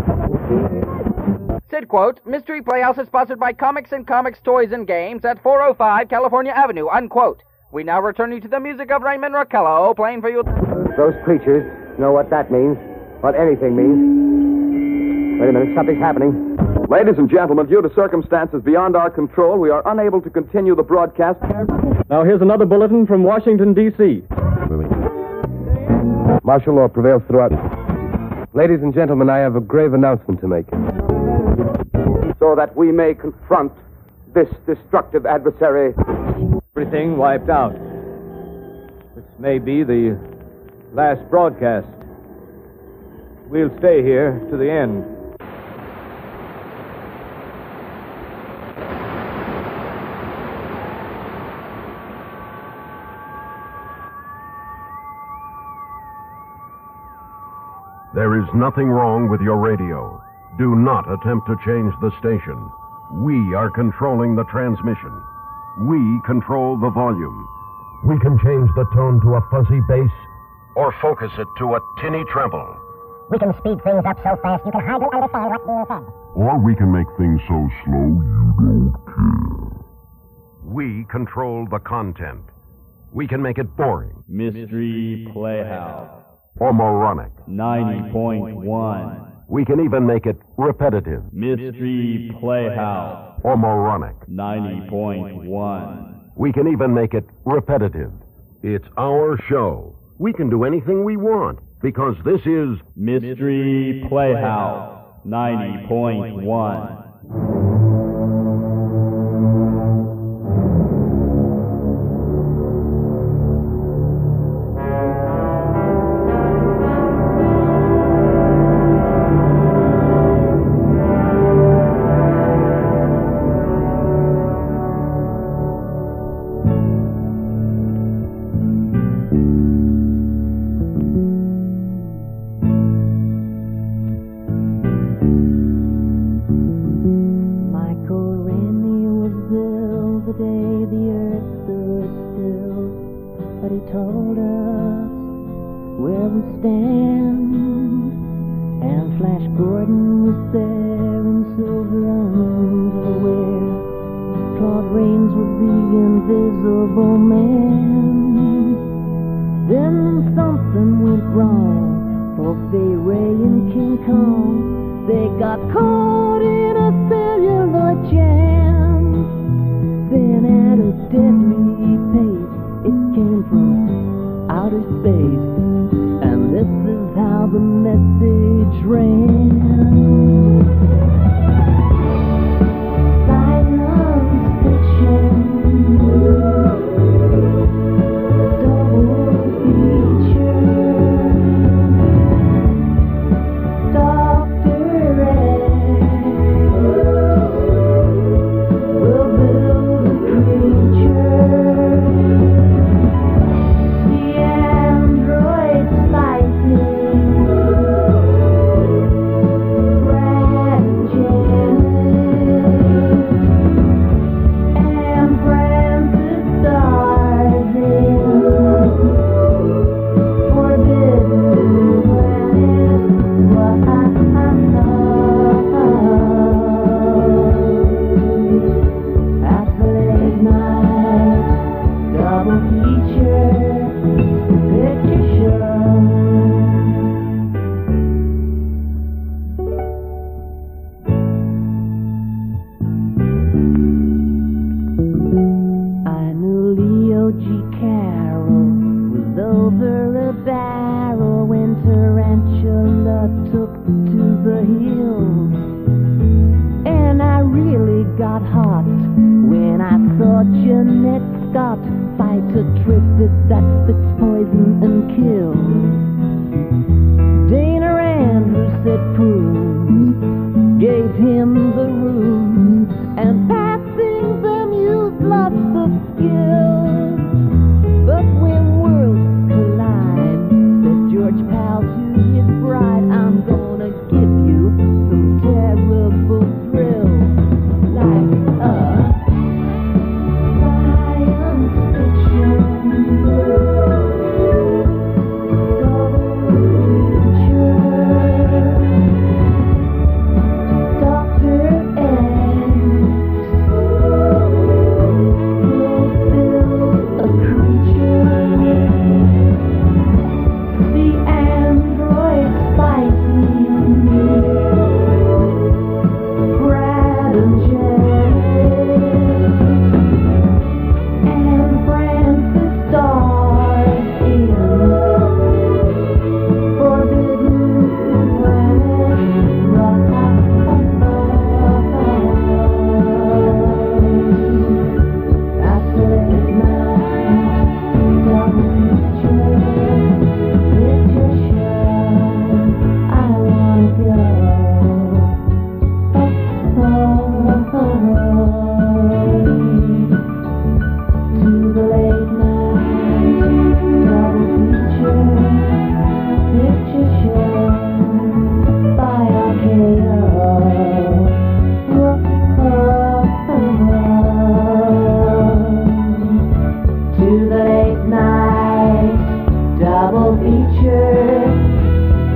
Sid quote, Mystery Playhouse is sponsored by Comics and Comics Toys and Games at 405 California Avenue, unquote. We now return you to the music of Raymond Rockello, playing for you... Those creatures know what that means, what anything means. Wait a minute, something's happening. Ladies and gentlemen, due to circumstances beyond our control, we are unable to continue the broadcast. Now here's another bulletin from Washington, D.C. Martial law prevails throughout. Ladies and gentlemen, I have a grave announcement to make. So that we may confront this destructive adversary. Everything wiped out. This may be the last broadcast. We'll stay here to the end. There is nothing wrong with your radio. Do not attempt to change the station. We are controlling the transmission. We control the volume. We can change the tone to a fuzzy bass or focus it to a tinny treble. We can speed things up so fast you can hardly understand what's being said. Or we can make things so slow you don't care. We control the content. We can make it boring. Mystery Playhouse. Or moronic. 90.1. We can even make it repetitive. Mystery Playhouse. Or moronic. 90.1. We can even make it repetitive. It's our show. We can do anything we want because this is Mystery Playhouse. 90.1.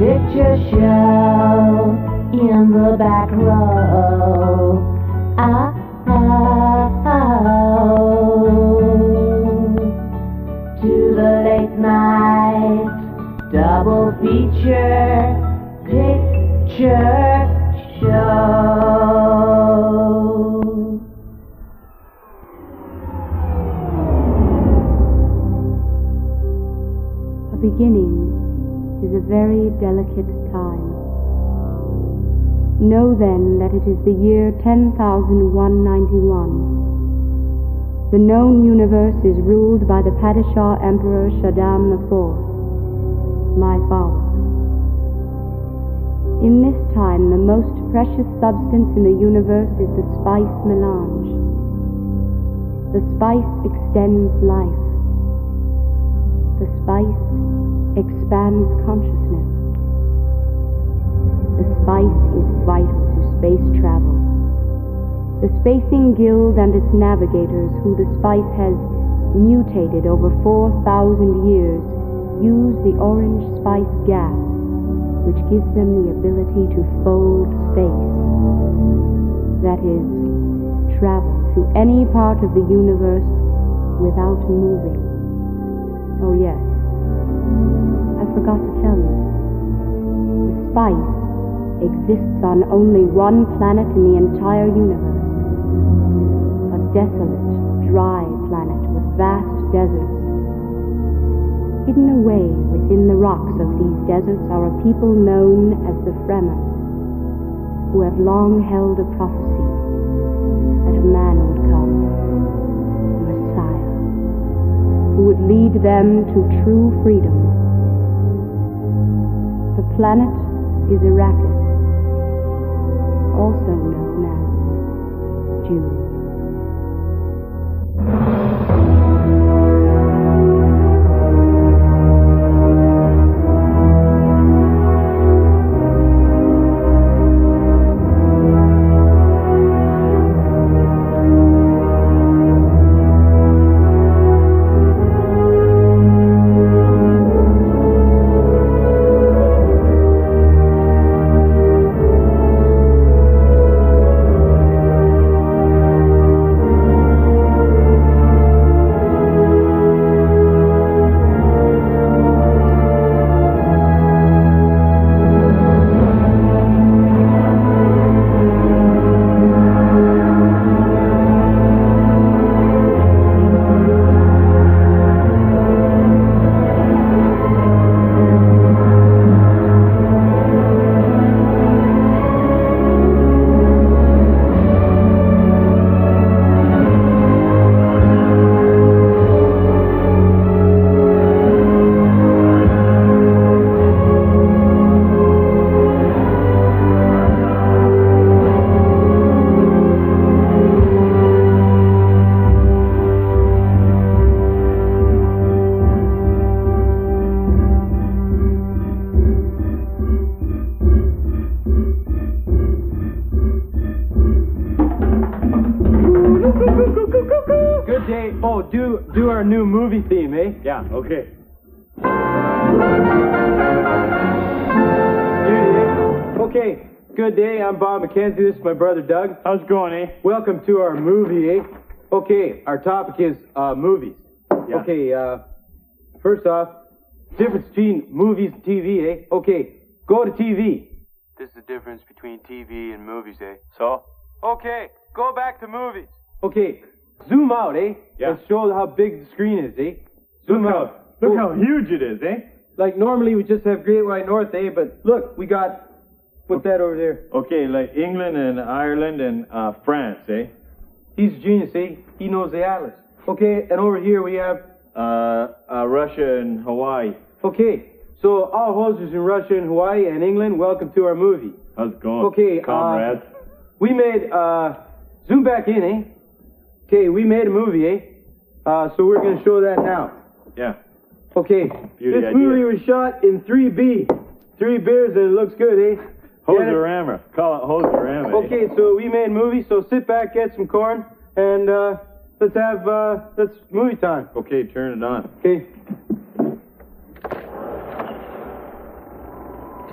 picture show in the back row. To the late night double feature picture show. A beginning is a very delicate time. Know then that it is the year 10,191. The known universe is ruled by the Padishah Emperor Shaddam IV, my father. In this time, the most precious substance in the universe is the spice melange. The spice extends life. The spice expands consciousness. The spice is vital to space travel. The Spacing Guild and its navigators, who the spice has mutated over 4,000 years, use the orange spice gas, which gives them the ability to fold space. That is, travel to any part of the universe without moving. Oh yes, I forgot to tell you. The spice exists on only one planet in the entire universe. A desolate, dry planet with vast deserts. Hidden away within the rocks of these deserts are a people known as the Fremen, who have long held a prophecy that a man would come, a Messiah, who would lead them to true freedom. The planet is Arrakis, also known as June. Good day. Oh, do our new movie theme, eh? Yeah, okay. Okay, good day. I'm Bob McKenzie. This is my brother Doug. How's it going, eh? Welcome to our movie, eh? Okay, our topic is movies. Yeah. Okay, first off, difference between movies and TV, eh? Okay, go to TV. This is the difference between TV and movies, eh? So? Okay, go back to movies. Okay, zoom out, eh? Yeah. And show how big the screen is, eh? Zoom out. Look how huge it is, eh? Like normally we just have Great White North, eh? But look, we got, put that over there. Okay, like England and Ireland and France, eh? He's a genius, eh? He knows the atlas. Okay, and over here we have... Russia and Hawaii. Okay, so all hosers in Russia and Hawaii and England, welcome to our movie. How's it going, okay, comrades? We made, zoom back in, eh? Okay, we made a movie, eh? So we're going to show that now. Yeah. Okay, Beauty this idea. movie was shot in 3B. 3 beers and it looks good, eh? Hoserama. Call it Hoserama. eh? Okay, so we made a movie, so sit back, get some corn, and let's have, that's movie time. Okay, turn it on. Okay.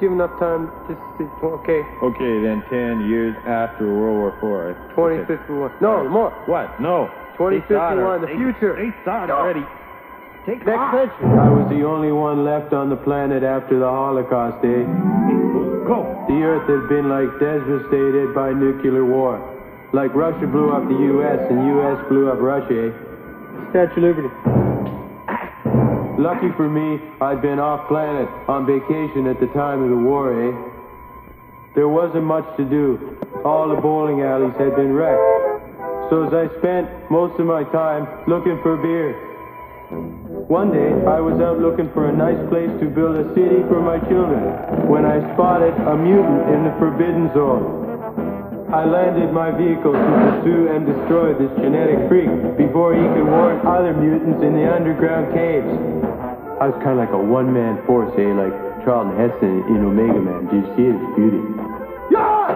give enough time. Okay. Okay, then 10 years after World War IV. 2051. No, more. What? No. 2051, the future. They saw it already. Next century. I was the only one left on the planet after the Holocaust, eh? Go. The Earth had been like devastated by nuclear war. Like Russia blew up the U.S. and U.S. blew up Russia, eh? Statue of Liberty. Lucky for me, I'd been off planet on vacation at the time of the war, eh? There wasn't much to do. All the bowling alleys had been wrecked. So as I spent most of my time looking for beer. One day, I was out looking for a nice place to build a city for my children when I spotted a mutant in the Forbidden Zone. I landed my vehicle to pursue and destroy this genetic freak before he could warn other mutants in the underground caves. I was kind of like a one-man force, eh? Like Charlton Heston in Omega Man. Did you see his beauty? Yeah!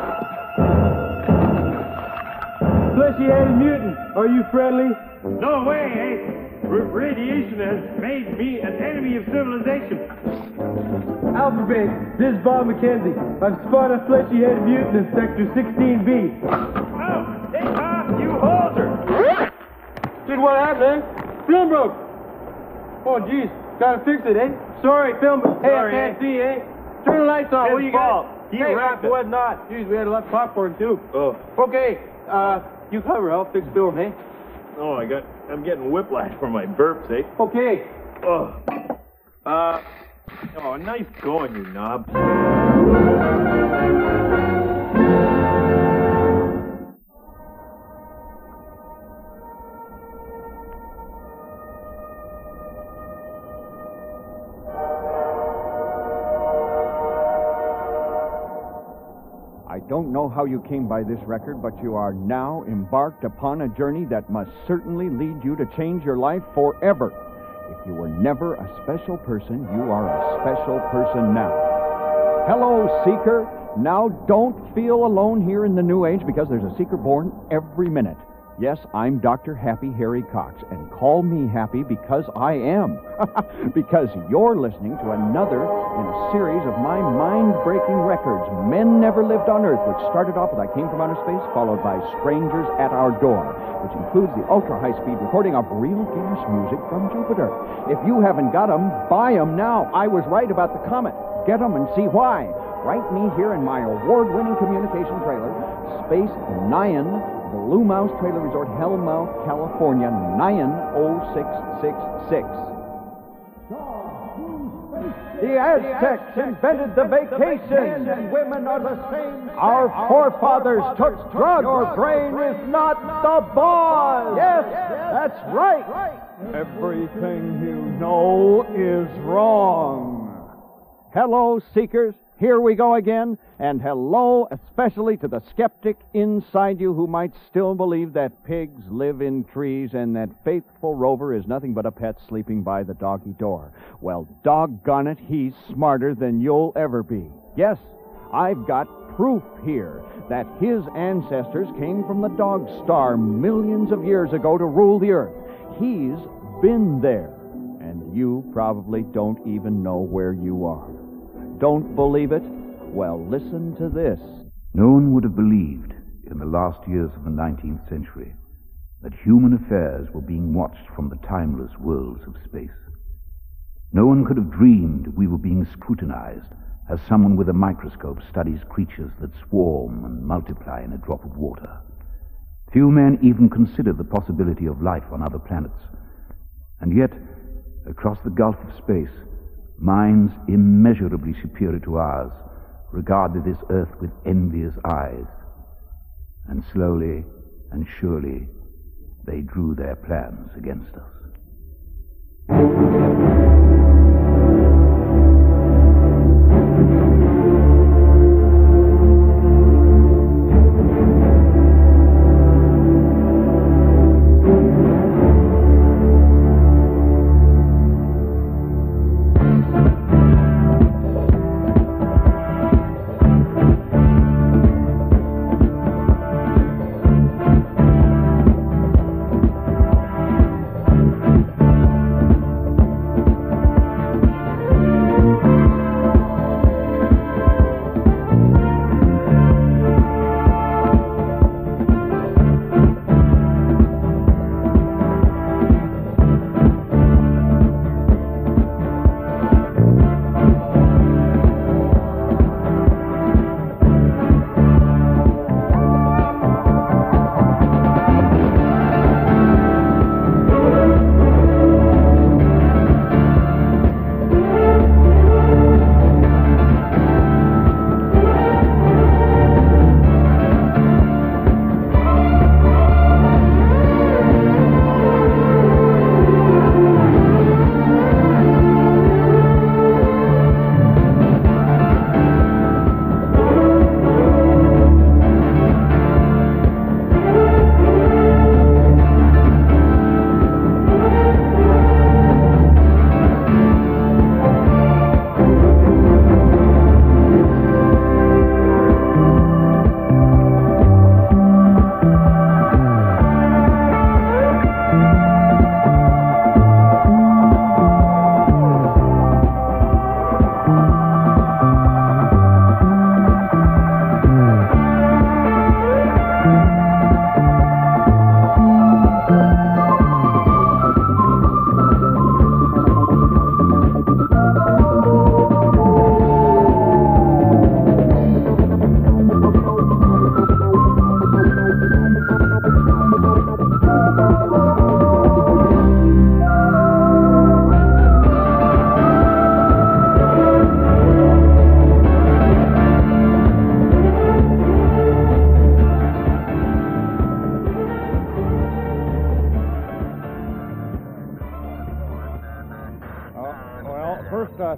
Fleshy-headed mutant, are you friendly? No way, eh? Radiation has made me an enemy of civilization. Alphabet, this is Bob McKenzie. I've spotted a fleshy-headed mutant in Sector 16B. Oh, take off, you hoser! Dude, what happened, eh? Film broke. Oh, jeez. Gotta fix it, eh? Sorry, film. Hey, Sorry, I can't see, eh? Turn the lights on. His What do you fault. got? He Hey, wrapped it. was not. Jeez, we had a lot of popcorn, too. Oh. Okay, you cover. I'll fix film, eh? Oh, I'm getting whiplash from my burps, eh? Okay. Oh. Oh, nice going, you knob. I don't know how you came by this record, but you are now embarked upon a journey that must certainly lead you to change your life forever. If you were never a special person, you are a special person now. Hello, Seeker. Now, don't feel alone here in the New Age, because there's a Seeker born every minute. Yes, I'm Dr. Happy Harry Cox, and call me happy because I am. Because you're listening to another in a series of my mind-breaking records, Men Never Lived on Earth, which started off with I Came from Outer Space, followed by Strangers at Our Door, which includes the ultra-high-speed recording of real gas music from Jupiter. If you haven't got 'em, buy 'em now. I was right about the comet. Get 'em and see why. Write me here in my award-winning communication trailer, Space Nyan, Blue Mouse Trailer Resort, Hellmouth, California, 90666. The Aztecs invented the vacation. Men and women are the same. Our forefathers took drugs. Your brain is not the boss. Yes, that's right. Everything you know is wrong. Hello, Seekers. Here we go again, and hello especially to the skeptic inside you who might still believe that pigs live in trees and that faithful Rover is nothing but a pet sleeping by the doggy door. Well, doggone it, he's smarter than you'll ever be. Yes, I've got proof here that his ancestors came from the dog star millions of years ago to rule the earth. He's been there, and you probably don't even know where you are. Don't believe it? Well, listen to this. No one would have believed in the last years of the 19th century that human affairs were being watched from the timeless worlds of space. No one could have dreamed we were being scrutinized as someone with a microscope studies creatures that swarm and multiply in a drop of water. Few men even considered the possibility of life on other planets. And yet, across the gulf of space, minds immeasurably superior to ours regarded this earth with envious eyes, and slowly and surely they drew their plans against us.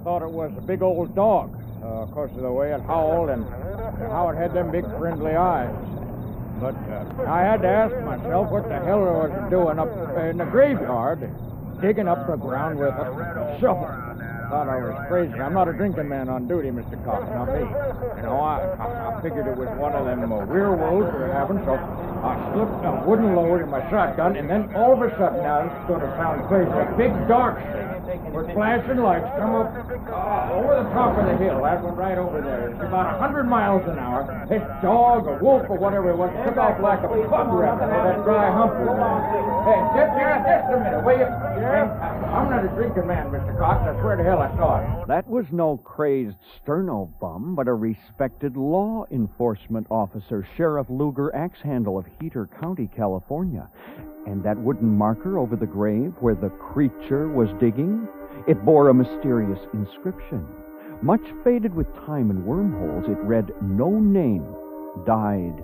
thought it was a big old dog, of course of the way it howled and how it had them big friendly eyes. But I had to ask myself what the hell it was doing up in the graveyard, digging up the ground with a shovel. Thought I was crazy. I'm not a drinking man on duty, Mr. Cox, not me. You know, I figured it was one of them werewolves we were having, so I slipped a wooden load in my shotgun, and then all of a sudden, now this is going to sound crazy, a big dark thing with flashing lights come up over the top of the hill. That one right over there. It's about 100 miles an hour. This dog, or wolf, or whatever it was, took off like a bug rabbit with that dry hump over there. Hey, just a minute, will you? I'm not a drinking man, Mr. Cox. I swear to hell I saw it. That was no crazed sterno bum, but a respected law enforcement officer, Sheriff Luger Axhandle of Heater County, California. And that wooden marker over the grave where the creature was digging, it bore a mysterious inscription. Much faded with time and wormholes, it read, "No name, died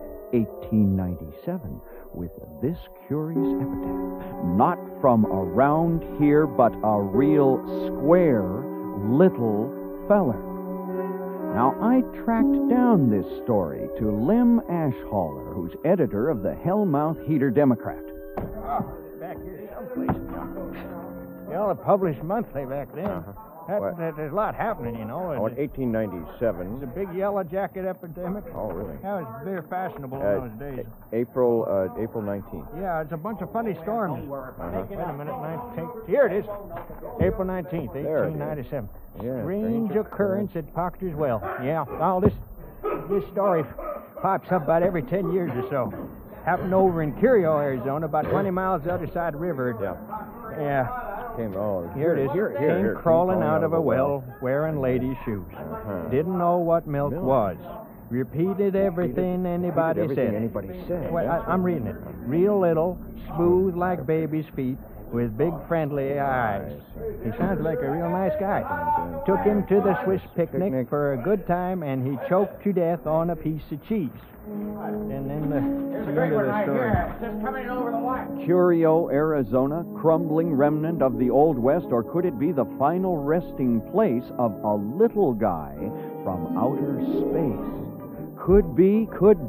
1897." With this curious epitaph, not from around here, but a real square little feller. Now, I tracked down this story to Lem Ashhaller, who's editor of the Hellmouth Heater Democrat. Back here someplace. They only published monthly back then. There's a lot happening, you know. Oh, in 1897. It's a big yellow jacket epidemic. Oh, really? That was very fashionable in those days. April 19th. Yeah, it's a bunch of funny storms. Wait a minute. Here it is. April 19th, 1897. Strange occurrence at Proctor's Well. Yeah, all this story pops up about every 10 years or so. Happened over in Curio, Arizona, about 20 miles the other side of the river. Yeah. Here it is. Came crawling out of a well wearing ladies' shoes. Didn't know what milk was. Repeated everything anybody said. Well, I'm reading it. Real little, smooth like baby's feet, with big friendly eyes. He sounds like a real nice guy. Took him to the Swiss picnic for a good time, and he choked to death on a piece of cheese. And then the end of the story. Just coming over the line. Curio, Arizona, crumbling remnant of the Old West, or could it be the final resting place of a little guy from outer space? Could be.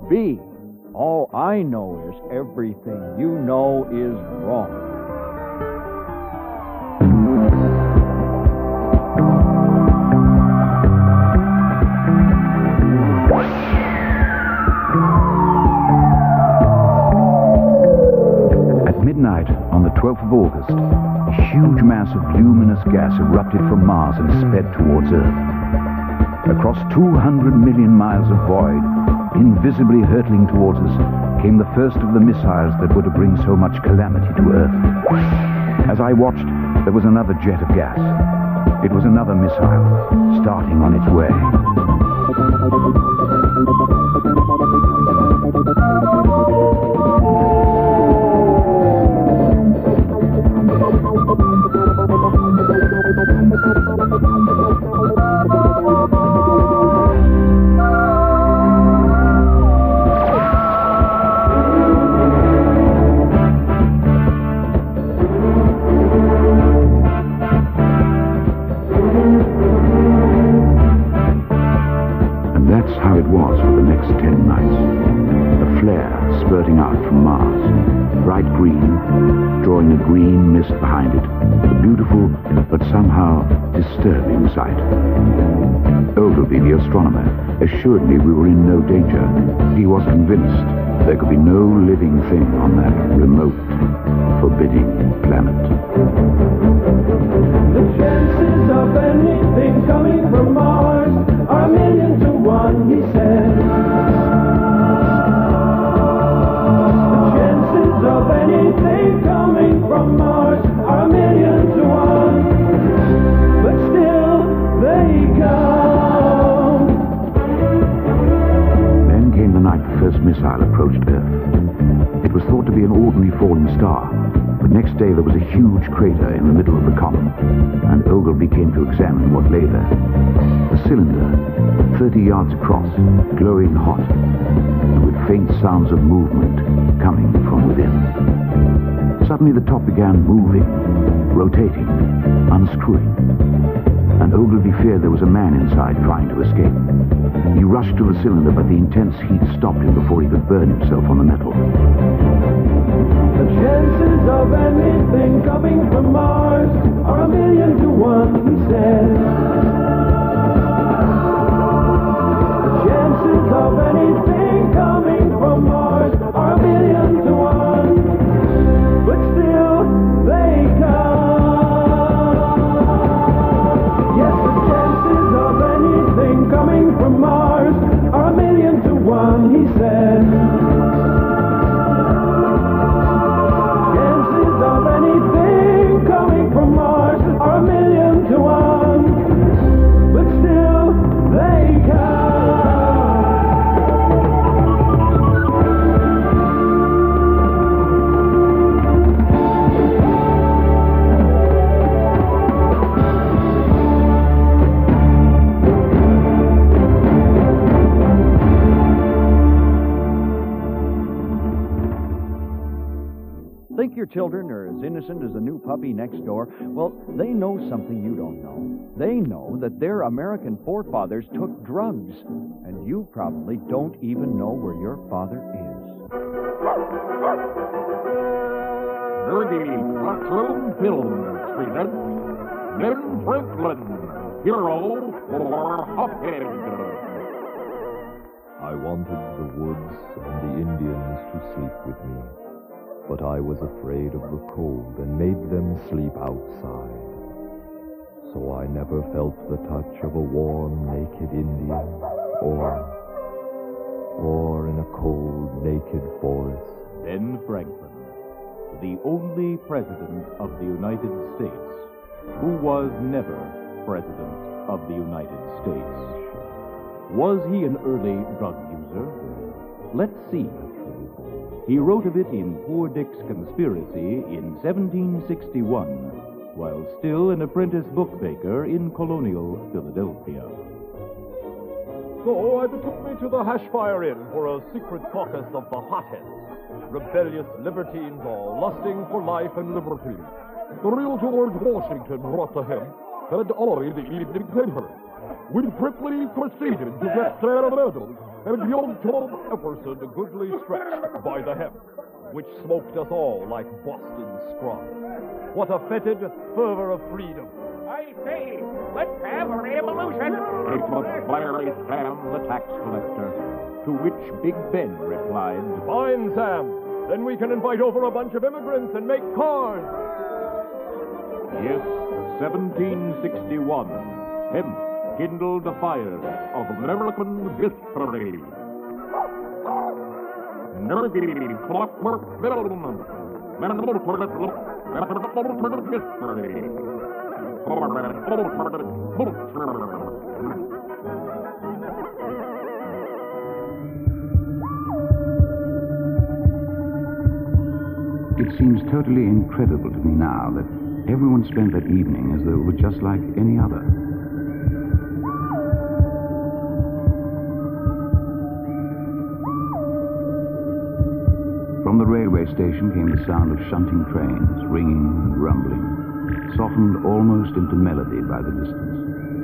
All I know is everything you know is wrong. Midnight on the 12th of August, a huge mass of luminous gas erupted from Mars and sped towards Earth. Across 200 million miles of void, invisibly hurtling towards us, came the first of the missiles that were to bring so much calamity to Earth. As I watched, there was another jet of gas. It was another missile, starting on its way. Behind it, a beautiful but somehow disturbing sight. Ogilvy, the astronomer, assured me we were in no danger. He was convinced there could be no living thing on that remote, forbidding planet. The chances of anything coming from Mars are 1,000,000 to 1, he said. The chances of anything coming from Mars are 1,000,000 to 1, but still they come. Then came the night the first missile approached Earth. It was thought to be an ordinary falling star, but next day there was a huge crater in the middle of the comet, and Ogilvy came to examine what lay there. A cylinder, 30 yards across, glowing hot, and with faint sounds of movement coming from within. Suddenly the top began moving, rotating, unscrewing. And Ogilvy feared there was a man inside trying to escape. He rushed to the cylinder, but the intense heat stopped him before he could burn himself on the metal. The chances of anything coming from Mars are 1,000,000 to 1, he said. The chances of anything coming from Mars are 1,000,000 to 1, but still they come. Yes, the chances of anything coming from Mars are 1,000,000 to 1, he said. Of anything coming from Mars are 1,000,000 to 1, but still they Think your children are as innocent as the new puppy next door? Well, they know something you don't know. They know that their American forefathers took drugs, and you probably don't even know where your father is. Nerdy Courtroom Films presents Ben Franklin, hero for Hophead. I wanted the woods and the Indians to sleep with me, but I was afraid of the cold and made them sleep outside. So I never felt the touch of a warm, naked Indian, or in a cold, naked forest. Ben Franklin, the only president of the United States who was never president of the United States. Was he an early drug user? Let's see. He wrote of it in Poor Dick's Conspiracy in 1761, while still an apprentice bookmaker in colonial Philadelphia. So I betook me to the Hashfire Inn for a secret caucus of the hotheads, rebellious libertines all lusting for life and liberty. The real George Washington brought to him had already the evening paper. We quickly proceeded to get medals, and young Tom Epperson goodly stretched by the hem, which smoked us all like Boston scrub. What a fetid fervor of freedom. I say, let's have a revolution. It was Larry Sam, the tax collector, to which Big Ben replied, Fine, Sam. Then we can invite over a bunch of immigrants and make cars. Yes, 1761. Hemp kindled the fire of American history. Nerdy Clockwork Film. History. It seems totally incredible to me now that everyone spent that evening as though it were just like any other. From the railway station came the sound of shunting trains, ringing and rumbling, softened almost into melody by the distance.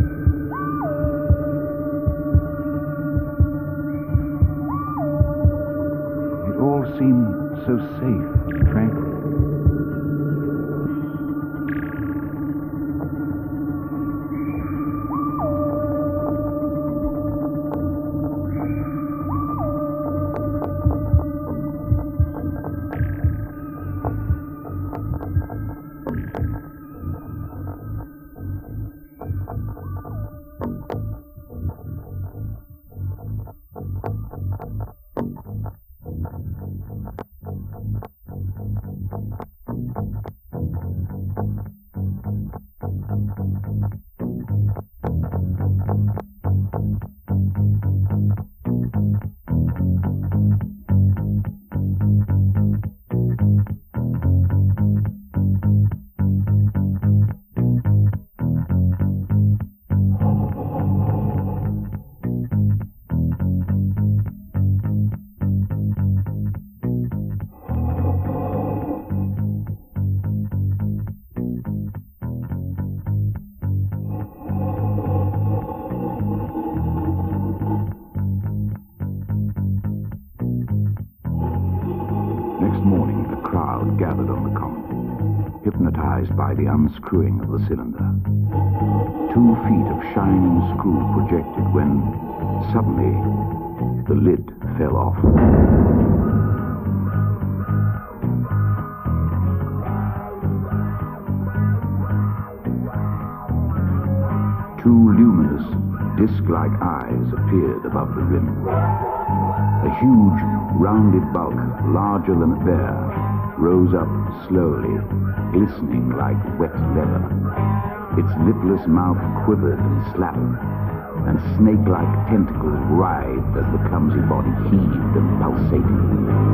It all seemed so safe and tranquil. next morning, a crowd gathered on the common, hypnotized by the unscrewing of the cylinder. 2 feet of shining screw projected when, suddenly, the lid fell off. Two luminous, disc-like eyes appeared above the rim. A huge, rounded bulk, larger than a bear, rose up slowly, glistening like wet leather. Its lipless mouth quivered and slapped, and snake-like tentacles writhed as the clumsy body heaved and pulsated.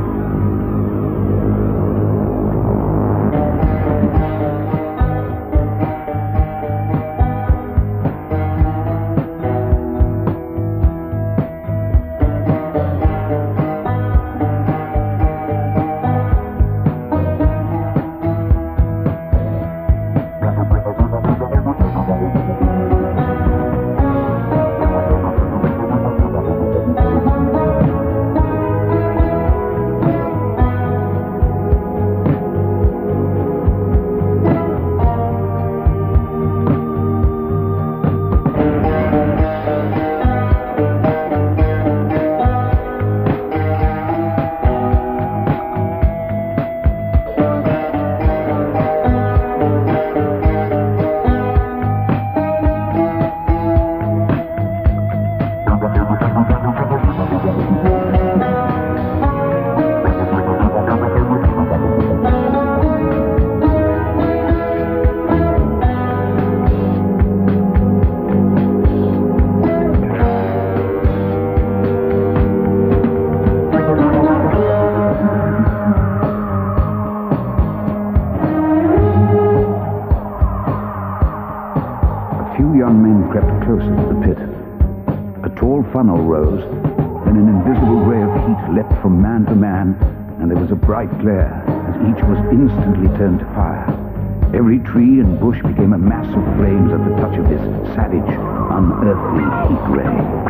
Funnel rose, then an invisible ray of heat leapt from man to man, and there was a bright glare as each was instantly turned to fire. Every tree and bush became a mass of flames at the touch of this savage, unearthly heat ray.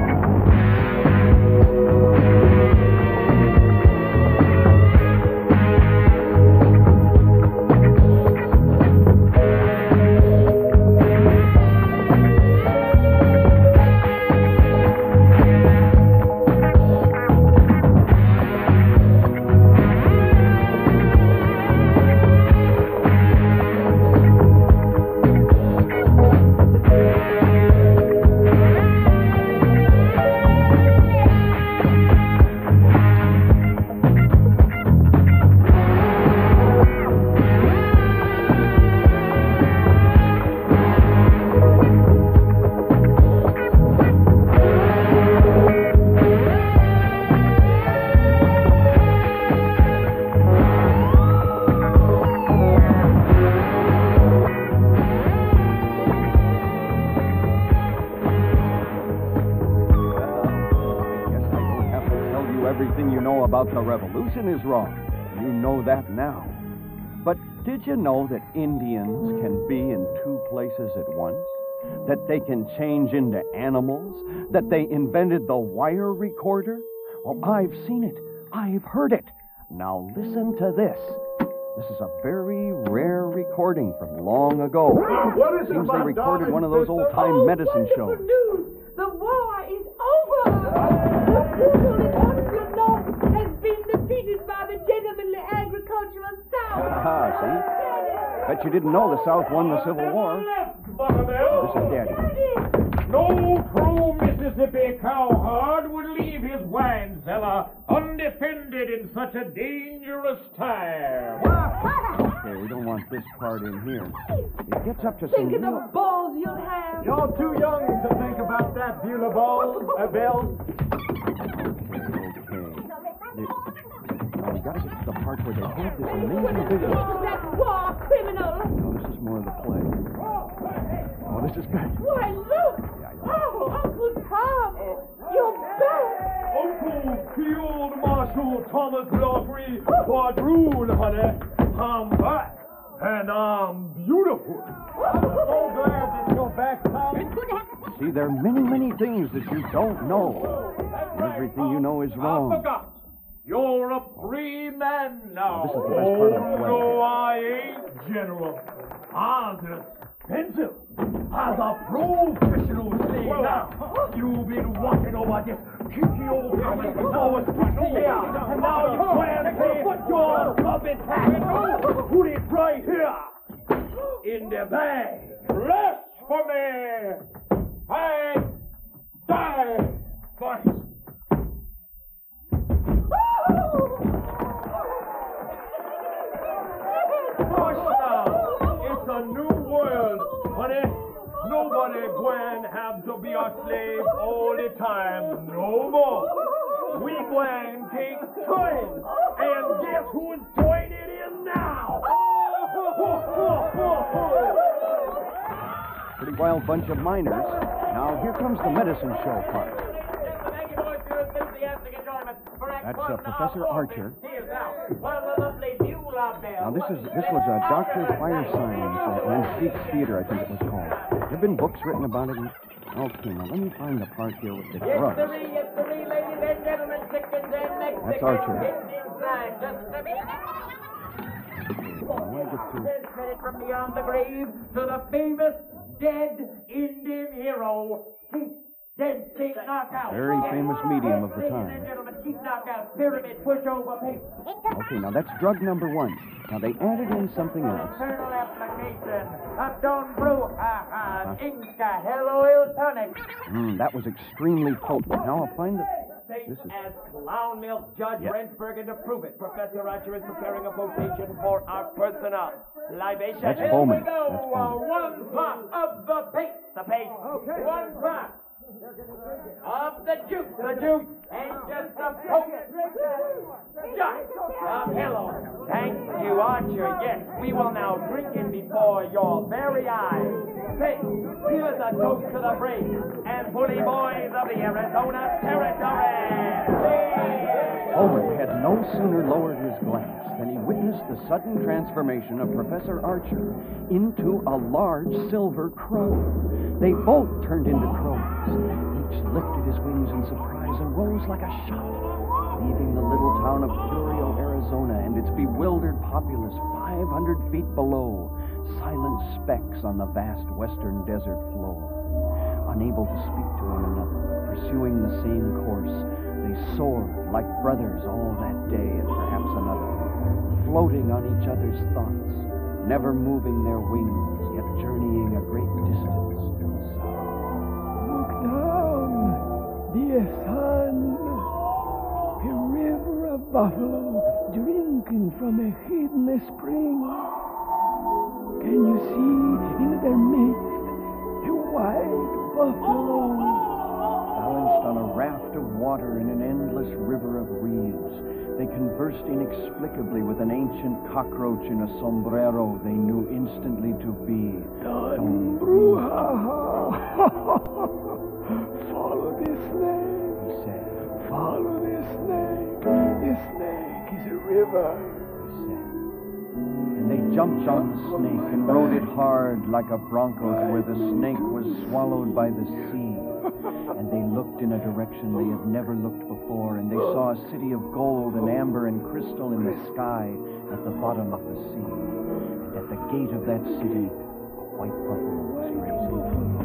The revolution is wrong. You know that now. But did you know that Indians can be in 2 places at once? That they can change into animals? That they invented the wire recorder? Well, I've seen it. I've heard it. Now listen to this. This is a very rare recording from long ago. What is it, Seems my they recorded darling one of those sister? old-time medicine shows. News. The war is over. The brutal industrial north has been defeated by the gentlemanly agricultural South. Ah, see? Bet you didn't know the South won the Civil War. This is Daddy. No true Mississippi cowherd would leave his wine cellar undefended in such a dangerous time. Okay, we don't want this part in here. It gets up to some... Think of the balls you'll have. You're too young to think about that, Beulah Balls, Bells. Now, we gotta get to the part where they have this amazing vision. That war criminal. No, this is more of the play. Oh, this is good. Why, look. Oh, Uncle Tom, you're back. Uncle Field Marshal Thomas Lawry Quadroon, honey. I'm back. And I'm beautiful. I'm so glad that you're back, Tom. See, there are many, many things that you don't know. Everything you know is wrong. I forgot. You're a free man now. This is the best part of the play. No, I ain't, General. I'm expensive. As a professional slave now, you've been walking over this kinky old comic for 60 years, and now you plan to pay your puppet tax. Put it right here in the bag. Blasphemy! I die first. Hush now! It's a new world, honey. Nobody going have to be a slave all the time no more. We going take turns, and guess who's joining in now? Pretty wild bunch of miners. Now here comes the medicine show part. That's Professor Archer. Now this was a Dr. Fire Science, Antique Theater, I think it was called. There have been books written about it. Okay, now let me find the part here with the drugs. That's Archer. Transmitted from beyond the grave to the famous dead Indian hero, Chief Dead State Knockout. Very famous medium of the Ladies time. and gentlemen, Chief Knockout, pyramid pushover paper. Okay, now that's drug number 1. Now they added in something else. Internal application of Don Brew, Inca, Hell Oil Tonic. That was extremely potent. Now I'll find the... This is... As clown milk Judge Yes. Rendsbergen to prove it, Professor Archer is preparing a potation for our personal libation. That's Here Bowman. we go. That's Bowman. One pot of the paste. The paste. Okay. One pot of the juice. The juice. And just a poke. Just a pillow. Thank you, Archer. Yes, we will now drink it before your very eyes. Say, here's a toast to the brave and bully boys of the Arizona Territory. Bowman had no sooner lowered his glass than he witnessed the sudden transformation of Professor Archer into a large silver crow. They both turned into crows. Each lifted his wings in surprise and rose like a shot, leaving the little town of Curio, Arizona, and its bewildered populace 500 feet below, silent specks on the vast western desert floor. Unable to speak to one another, pursuing the same course, they soared like brothers all that day and perhaps another, floating on each other's thoughts, never moving their wings, yet journeying a great distance to the south. Look down, dear son. A river of buffalo drinking from a hidden spring. Can you see in their midst a white buffalo? Balanced on a raft of water in an endless river of reeds, they conversed inexplicably with an ancient cockroach in a sombrero they knew instantly to be Don Bruja. Follow the snake, he said. Follow the snake. The snake is a river. And they jumped on the snake and rode it hard like a bronco to where the snake was swallowed by the sea. And they looked in a direction they had never looked before, and they saw a city of gold and amber and crystal in the sky at the bottom of the sea. And at the gate of that city, a white buffalo was grazing.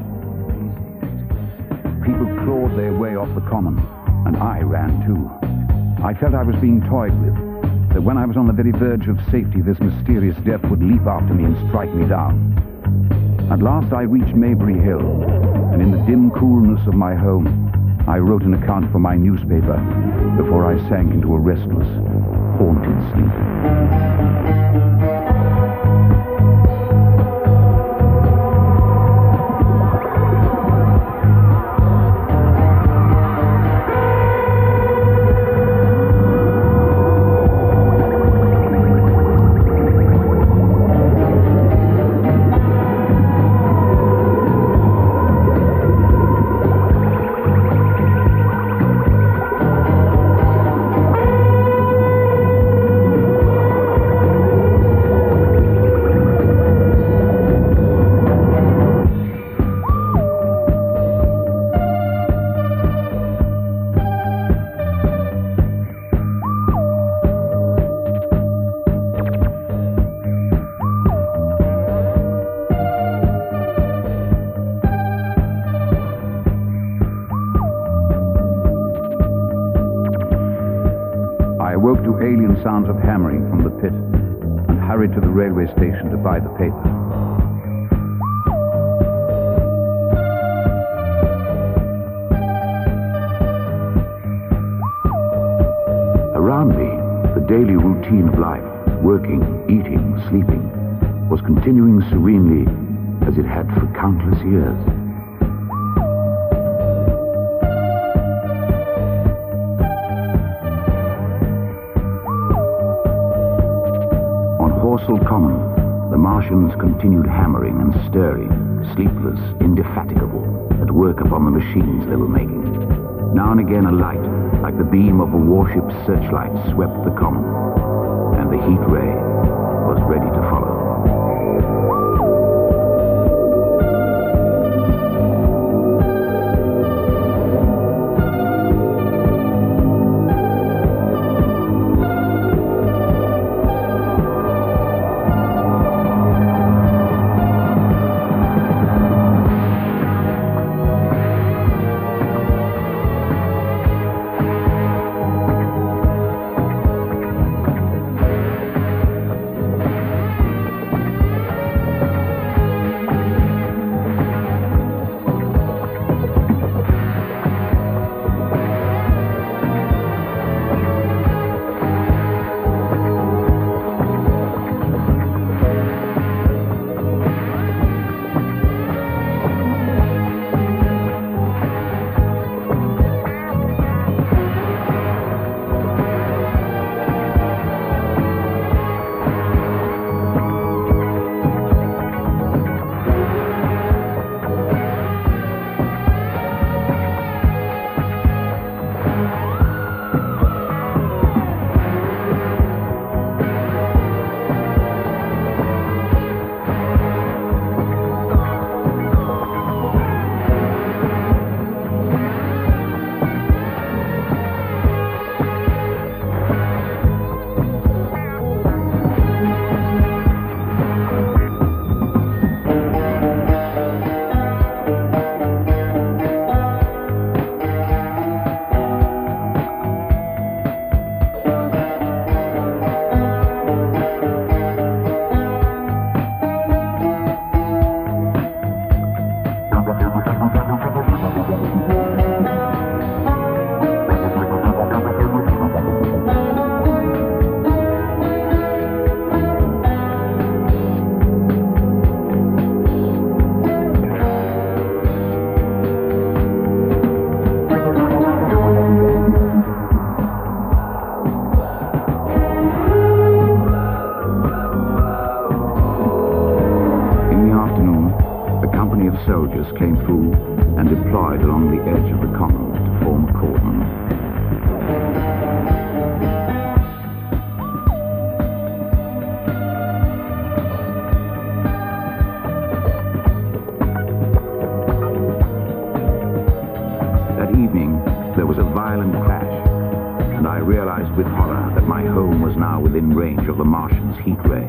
People clawed their way off the common, and I ran too. I felt I was being toyed with, that when I was on the very verge of safety, this mysterious death would leap after me and strike me down. At last I reached Maybury Hill, and in the dim coolness of my home, I wrote an account for my newspaper before I sank into a restless, haunted sleep. woke to alien sounds of hammering from the pit and hurried to the railway station to buy the paper. Around me, the daily routine of life, working, eating, sleeping, was continuing serenely as it had for countless years. On Horsell Common, the Martians continued hammering and stirring, sleepless, indefatigable, at work upon the machines they were making. Now and again a light, like the beam of a warship's searchlight, swept the common, and the heat ray was ready to follow. Soldiers came through and deployed along the edge of the common to form a cordon. That evening, there was a violent crash, and I realized with horror that my home was now within range of the Martian's heat ray.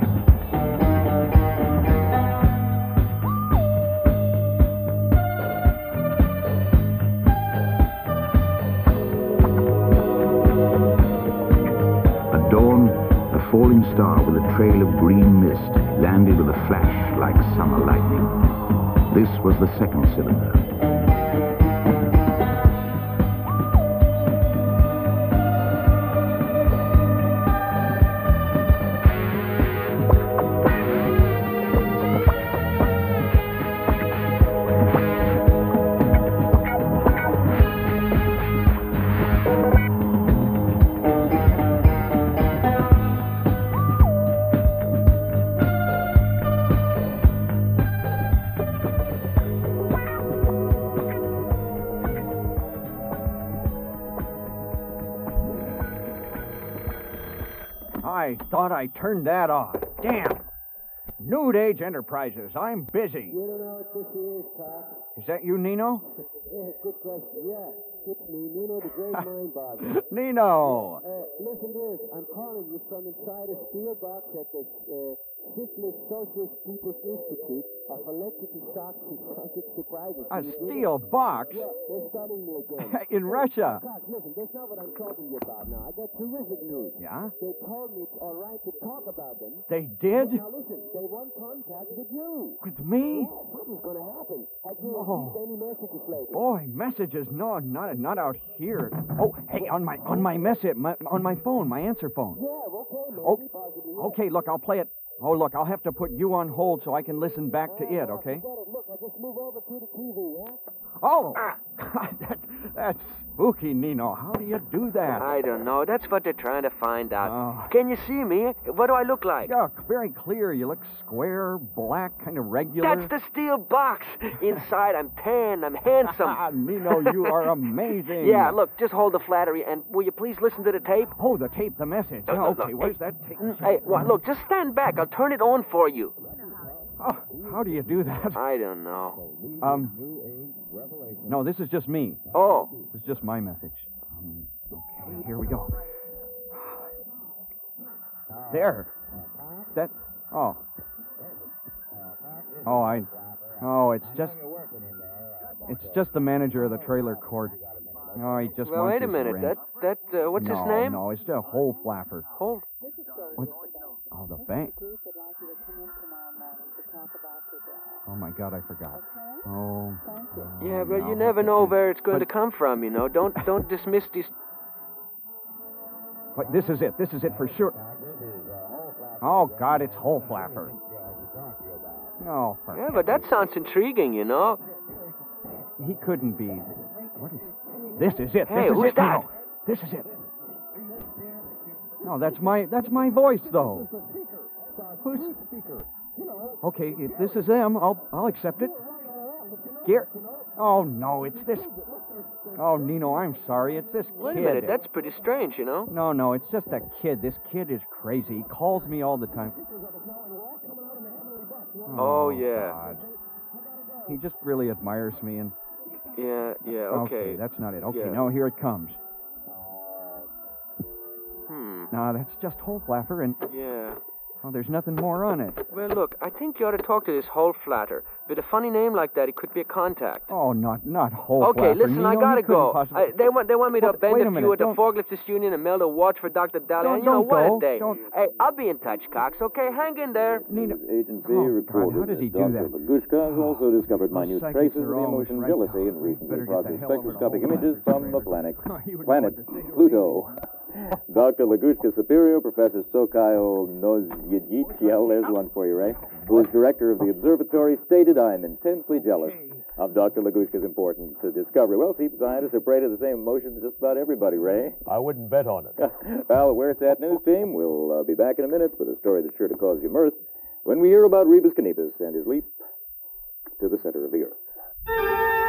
Falling star with a trail of green mist landed with a flash like summer lightning. This was the second cylinder. I thought I turned that off. Damn. Nude Age Enterprises, I'm busy. You don't know what this is, Doc? Is that you, Nino? Yeah, good question, yeah. It's me, Nino the Great Mind Bogger. Nino! Listen to this. I'm calling you from inside a steel box at the Syphilis Socialist People's Institute of Electrical Shocks and Psychic Surprises. A steel box? Yeah, they're studying me again. In Russia? Cox, listen, that's not what I'm talking to you about now. I got terrific news. Yeah? They told me it's all right to talk about them. They did? Now listen, they want contact with you. With me? Yeah, something's going to happen. Have you Oh. received any messages lately? Boy, messages? No, not out here. Oh, hey, on my phone, my answer phone. Yeah, okay, maybe, Oh, possibly. Yeah. okay, look, I'll play it. Oh, look, I'll have to put you on hold so I can listen back to it, okay? Look, I just move over to the TV, huh? Oh, that's spooky, Nino. How do you do that? I don't know. That's what they're trying to find out. Oh. Can you see me? What do I look like? Yeah, very clear. You look square, black, kind of regular. That's the steel box. Inside, I'm tan. I'm handsome. Nino, you are amazing. Yeah, look, just hold the flattery, and will you please listen to the tape? Oh, the tape, the message. Look, Oh, look, okay, look, where's that tape? Hey, well, look, just stand back. I'll turn it on for you. Oh, how do you do that? I don't know. No, this is just me. Oh. This is just my message. Okay, here we go. There. That. Oh. It's just the manager of the trailer court. No, he just Well, wants wait a his minute. rent. What's his name? No, it's a hole flapper. Hole? What's... Oh, the bank. Oh, my God, I forgot. Oh. Yeah, but no, you never know where it's going But- to come from, you know. Don't dismiss these... But this is it. This is it for sure. Oh, God, it's hole flapper. Oh, for Yeah, but that sounds intriguing, you know. He couldn't be. What is... This is it. Hey, this is who's it, that? Nino. This is it. No, that's my voice, though. Who's... Okay, if this is them, I'll accept it. Here. Oh, no, it's this... Oh, Nino, I'm sorry. It's this Wait kid. a minute. That's pretty strange, you know. No, it's just a kid. This kid is crazy. He calls me all the time. Oh, yeah. God. He just really admires me, and... Yeah, okay. that's not it. Okay, Yeah. no, here it comes. Hmm. No, that's just hole flapper, and... Yeah. Oh, there's nothing more on it. Well, look, I think you ought to talk to this hole flatter. With a funny name like that, it could be a contact. Oh, not hole Okay, flapper. listen, Nino, I gotta you couldn't go. possibly- They want me to Well, bend wait a a few minute, at the don't- Forklifters Union and mail a watch for Dr. Dalian. You know, don't what go. a day. Don't- Hey, I'll be in touch, Cox, okay? Hang in there. Nino... Agency Oh, reported God, how does he that do Dr. that? Lagushka has also discovered minute psychics traces of are the always emotion right. jealousy in recently Better get the processed hell over to spectroscopic hole images flapper from the You planet wouldn't want to say Pluto. Dr. Lagushka's superior, Professor Sokhail Nozyeditchel, there's one for you, Ray, who is director of the observatory, stated, "I'm intensely jealous of Dr. Lagushka's important discovery." Well, see, scientists are prey to the same emotions as just about everybody, Ray. I wouldn't bet on it. Well, where's that news team? We'll be back in a minute with a story that's sure to cause you mirth when we hear about Rebus Canibus and his leap to the center of the earth.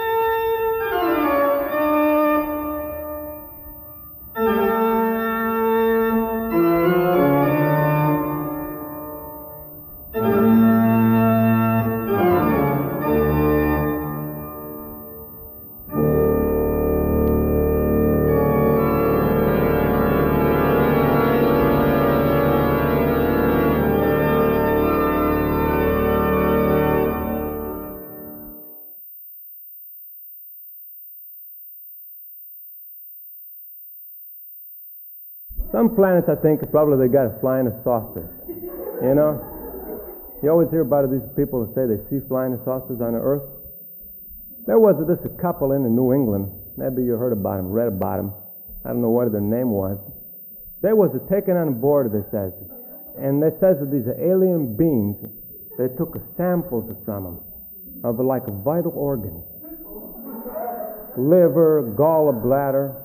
Some planets, I think, probably they got flying saucers. You know? You always hear about these people who say they see flying saucers on the Earth. There was this a couple in New England. Maybe you heard about them, read about them. I don't know what their name was. They was taken on board, they says. And they says that these alien beings, they took samples from them of like vital organs. Liver, gallbladder,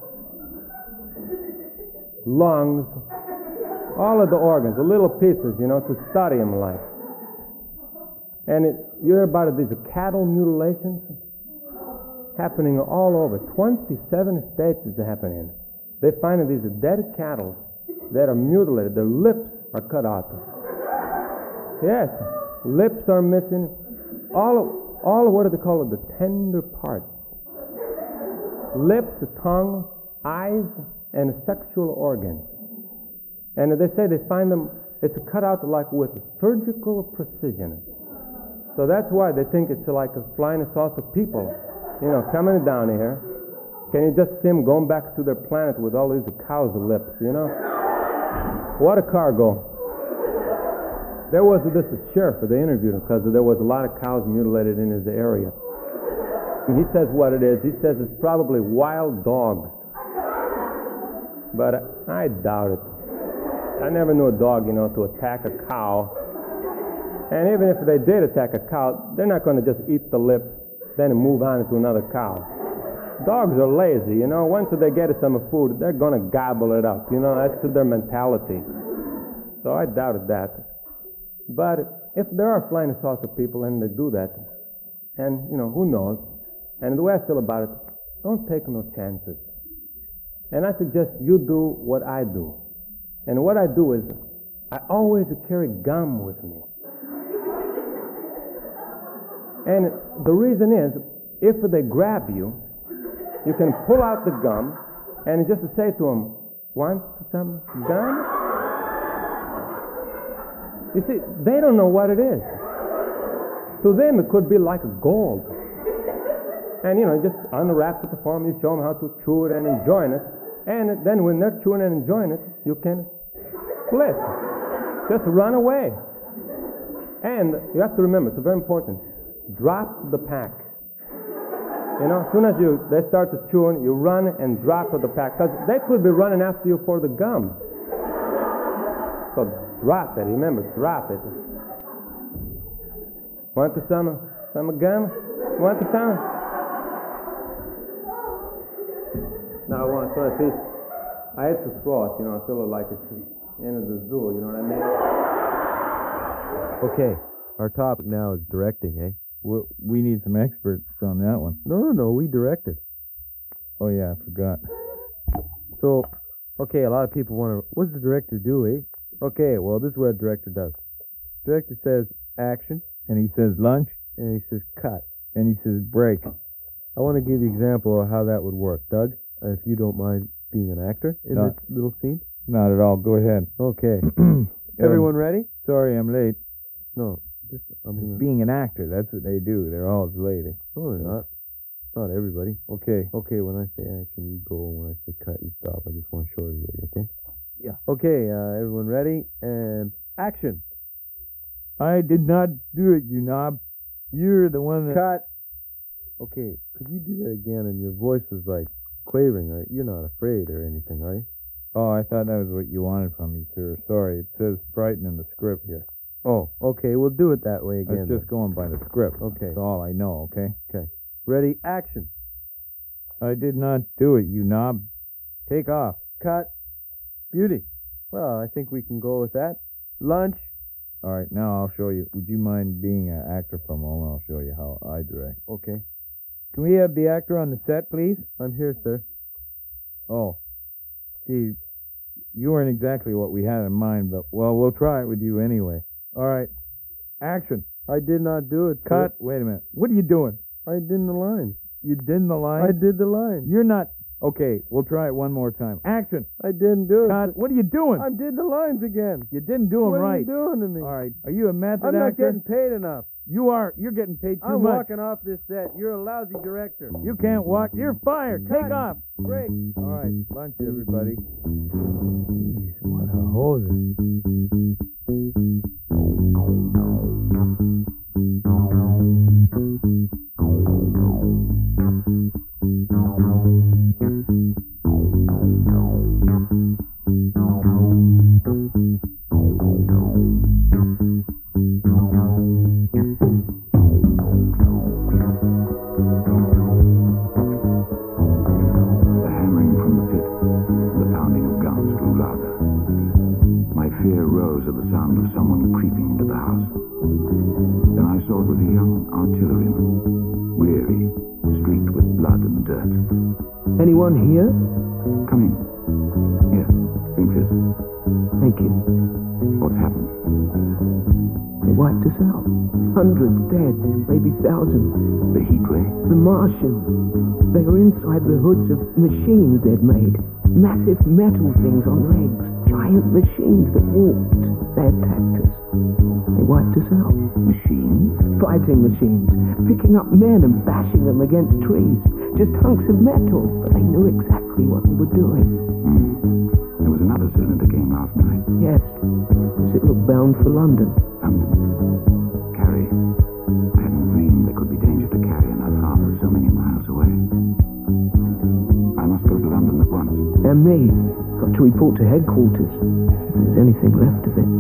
lungs, all of the organs, the little pieces, you know, to study them like. And you hear about these cattle mutilations happening all over. 27 states is happening. They find these dead cattle that are mutilated. Their lips are cut out. Yes, lips are missing. All of what do they call it? The tender parts. lips, tongue, eyes, and sexual organs. And they say they find them, it's cut out like with surgical precision. So that's why they think it's like a flying saucer people, coming down here. Can you just see them going back to their planet with all these cows' lips, What a cargo. There was this sheriff that they interviewed him because there was a lot of cows mutilated in his area. And he says what it is. He says it's probably wild dogs. But I doubt it. I never knew a dog, to attack a cow. And even if they did attack a cow, they're not going to just eat the lips, then move on to another cow. Dogs are lazy, Once they get some food, they're going to gobble it up. That's their mentality. So I doubted that. But if there are flying saucer people and they do that, and, who knows? And the way I feel about it, don't take no chances. And I suggest you do what I do. And what I do is, I always carry gum with me. And the reason is, if they grab you, you can pull out the gum and just say to them, want some gum? You see, they don't know what it is. To them, it could be like gold. And, just unwrap it for them, you show them how to chew it and enjoy it. And then when they're chewing and enjoying it, you can split. Just run away. And you have to remember, it's very important, drop the pack. As soon as they start to chewing, you run and drop the pack. Because they could be running after you for the gum. So drop it. Remember, drop it. Want some gum? Want some? Now I want to throw a piece. I had to throw it, I feel like it's in the zoo, you know what I mean? Okay, our topic now is directing, eh? We need some experts on that one. No, we directed. Oh yeah, I forgot. So, okay, a lot of people want to, what does the director do, eh? Okay, well, this is what a director does. Director says action. And he says lunch. And he says cut. And he says break. I want to give you an example of how that would work. Doug, if you don't mind being an actor in this little scene. Not at all. Go ahead. Okay. Everyone ready? Sorry, I'm late. No. Being an actor, that's what they do. They're always late. No, they're not. Not everybody. Okay. Okay, when I say action, you go. When I say cut, you stop. I just want to show everybody, okay? Yeah. Okay, everyone ready? And action. I did not do it, you knob. You're the one that... Cut. Okay, could you do that again? And your voice was like quavering, right? You're not afraid or anything, are you? Oh, I thought that was what you wanted from me, sir. Sorry, it says frightened in the script here. Oh, okay, we'll do it that way again. I was just going by the script. Okay. That's all I know, okay? Okay. Ready, action. I did not do it, you knob. Take off. Cut. Beauty. Well, I think we can go with that. Lunch. All right, now I'll show you. Would you mind being an actor for a moment? I'll show you how I direct. Okay. Can we have the actor on the set, please? I'm here, sir. Oh. Gee, you weren't exactly what we had in mind, but, well, we'll try it with you anyway. All right. Action. I did not do it. Cut. Wait a minute. What are you doing? I did the lines. You did the line? I did the line. You're not... Okay, we'll try it one more time. Action. I didn't do it. Cut. What are you doing? I did the lines again. You didn't do them right. What are you doing to me? All right. Are you a method actor? I'm not actor? getting paid enough. You are. You're getting paid too much. I'm walking off this set. You're a lousy director. You can't walk. You're fired. Take off. Break. All right. Lunch, everybody. Jeez, what a hoser. Anyone here? Come in. Here, drink this. Thank you. What's happened? They wiped us out. Hundreds dead, maybe thousands. The heat ray? The Martians. They were inside the hoods of machines they'd made. Massive metal things on legs. Giant machines that walked. They attacked us. They wiped us out. Machines? Fighting machines. Picking up men and bashing them against trees. Just hunks of metal, but they knew exactly what they were doing. There was another cylinder came last night. Yes. It looked bound for London. London? Carrie, I hadn't dreamed there could be danger to Carrie and her father so many miles away. I must go to London at once. And me. Got to report to headquarters. If there's anything left of it.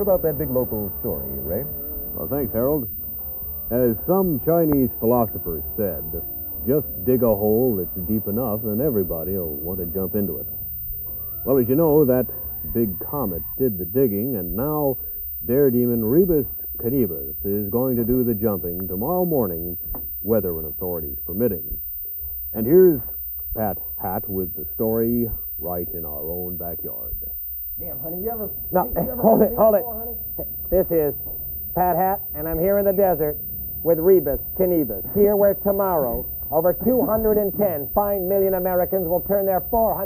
what about that big local story, Ray? Well, thanks, Harold. As some Chinese philosophers said, just dig a hole that's deep enough and everybody will want to jump into it. Well, as you know, that big comet did the digging, and now daredemon Rebus Canibus is going to do the jumping tomorrow morning, weather and authorities permitting. And here's Pat Hat with the story right in our own backyard. Damn, honey, you ever... No, hold it. This is Pat Hat, and I'm here in the desert with Rebus Canibus, here where tomorrow over 210 fine million Americans will turn their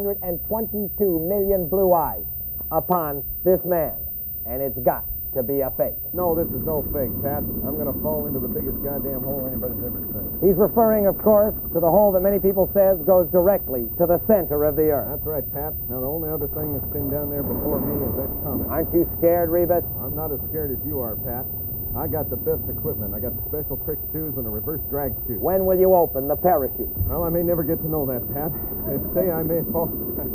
422 million blue eyes upon this man. And it's got to be a fake. No, this is no fake, Pat. I'm going to fall into the biggest goddamn hole anybody's ever seen. He's referring, of course, to the hole that many people says goes directly to the center of the earth. That's right, Pat. Now, the only other thing that's been down there before me is that comet. Aren't you scared, Rebus? I'm not as scared as you are, Pat. I got the best equipment. I got the special trick shoes and a reverse drag chute. When will you open the parachute? Well, I may never get to know that, Pat. They say I may fall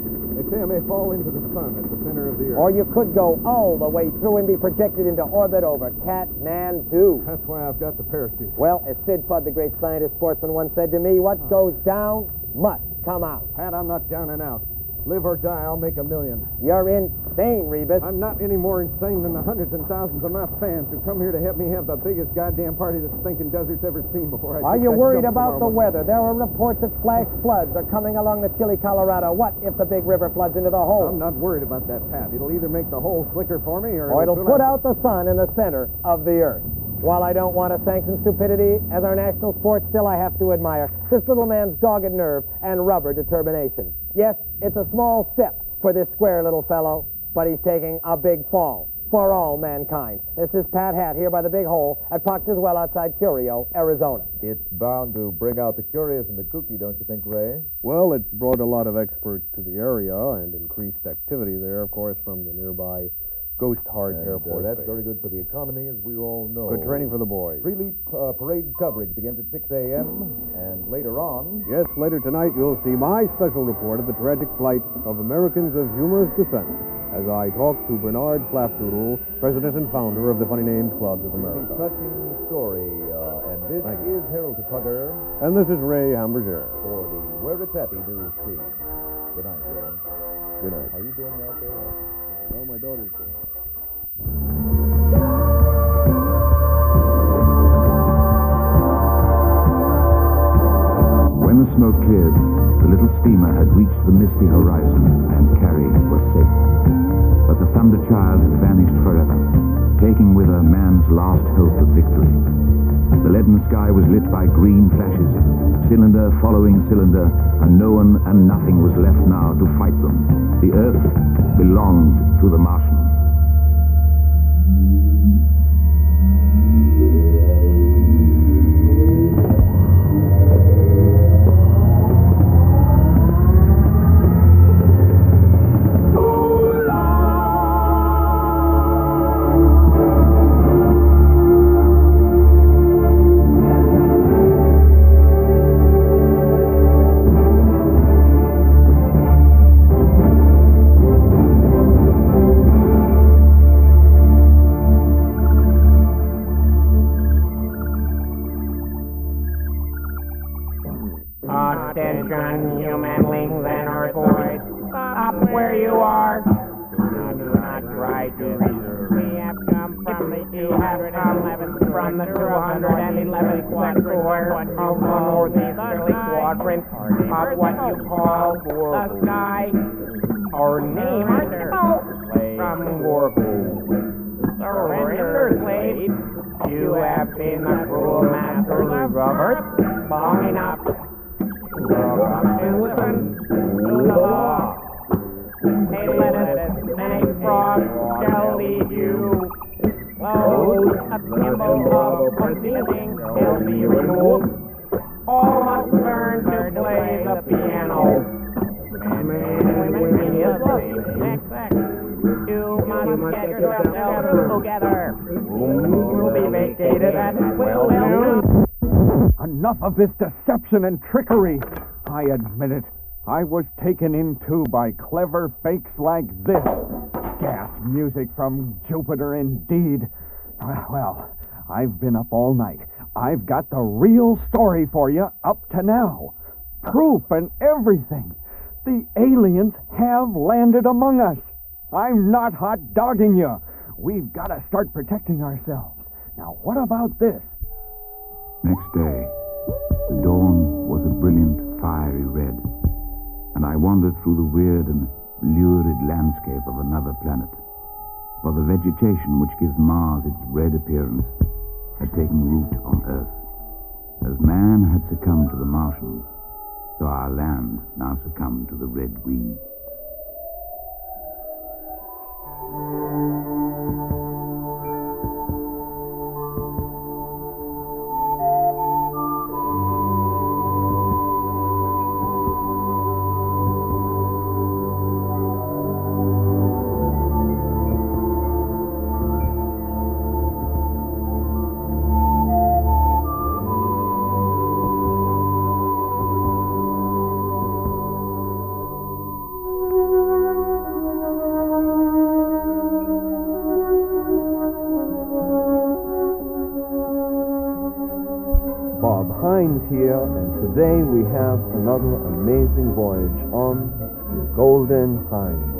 into the sun at the center of the earth. Or you could go all the way through and be projected into orbit over Kathmandu. That's why I've got the parachute. Well, as Sid Fudd, the great scientist sportsman, once said to me, what goes down must come out. Pat, I'm not down and out. Live or die, I'll make $1 million. You're insane, Rebus. I'm not any more insane than the hundreds and thousands of my fans who come here to help me have the biggest goddamn party this stinking desert's ever seen before I... Are you worried about the weather? There are reports that flash floods are coming along the chilly Colorado. What if the big river floods into the hole? I'm not worried about that, Pat. It'll either make the hole slicker for me or it'll put out the sun in the center of the earth. While I don't want to sanction stupidity as our national sport, still I have to admire this little man's dogged nerve and rubber determination. Yes, it's a small step for this square little fellow, but he's taking a big fall for all mankind. This is Pat Hat here by the big hole at Proctor's Well outside Curio, Arizona. It's bound to bring out the curious and the kooky, don't you think, Ray? Well, it's brought a lot of experts to the area and increased activity there, of course, from the nearby Ghost Heart Airport. That's very good for the economy, as we all know. Good training for the boys. Pre-leap parade coverage begins at 6 a.m., and later on... Yes, later tonight you'll see my special report of the tragic flight of Americans of humorous descent as I talk to Bernard Flapdoodle, president and founder of the Funny Names Clubs of America. It's a touching story, and this is Harold Tupugger. And this is Ray Hamburger. For the Where It's Happy News Team. Good night, Ray. Good night. How are you doing out there? Well, my daughter's going. When the smoke cleared, the little steamer had reached the misty horizon, and Carrie was safe. But the Thunder Child had vanished forever, taking with her man's last hope of victory. The leaden sky was lit by green flashes, cylinder following cylinder, and no one and nothing was left now to fight them. The Earth belonged to the Martians. Attention, humanlings and earthboys. Stop where you are. Do not try to reach. We have come from the 211th, from the 211th quadrant of the northeasterly quadrant of what you call the sky. Our name is from Gorgo. Surrender, slaves. You have been the cruel masters of Earth long enough. Listen to the law. A lettuce and a frog shall lead you. Clothes, a symbol of proceeding, shall be removed. All must learn to play the piano. Men and women be asleep. Next. You must get yourselves together. Will be vacated at will. Enough of this deception and trickery. I admit it. I was taken in too by clever fakes like this. Gasp. Music from Jupiter, indeed. Well, I've been up all night. I've got the real story for you up to now. Proof and everything. The aliens have landed among us. I'm not hot-dogging you. We've got to start protecting ourselves. Now, what about this? Next day, the dawn was a brilliant, fiery red, and I wandered through the weird and lurid landscape of another planet, for the vegetation which gives Mars its red appearance had taken root on Earth. As man had succumbed to the Martians, so our land now succumbed to the red weed. Here, and today we have another amazing voyage on the Golden Hind.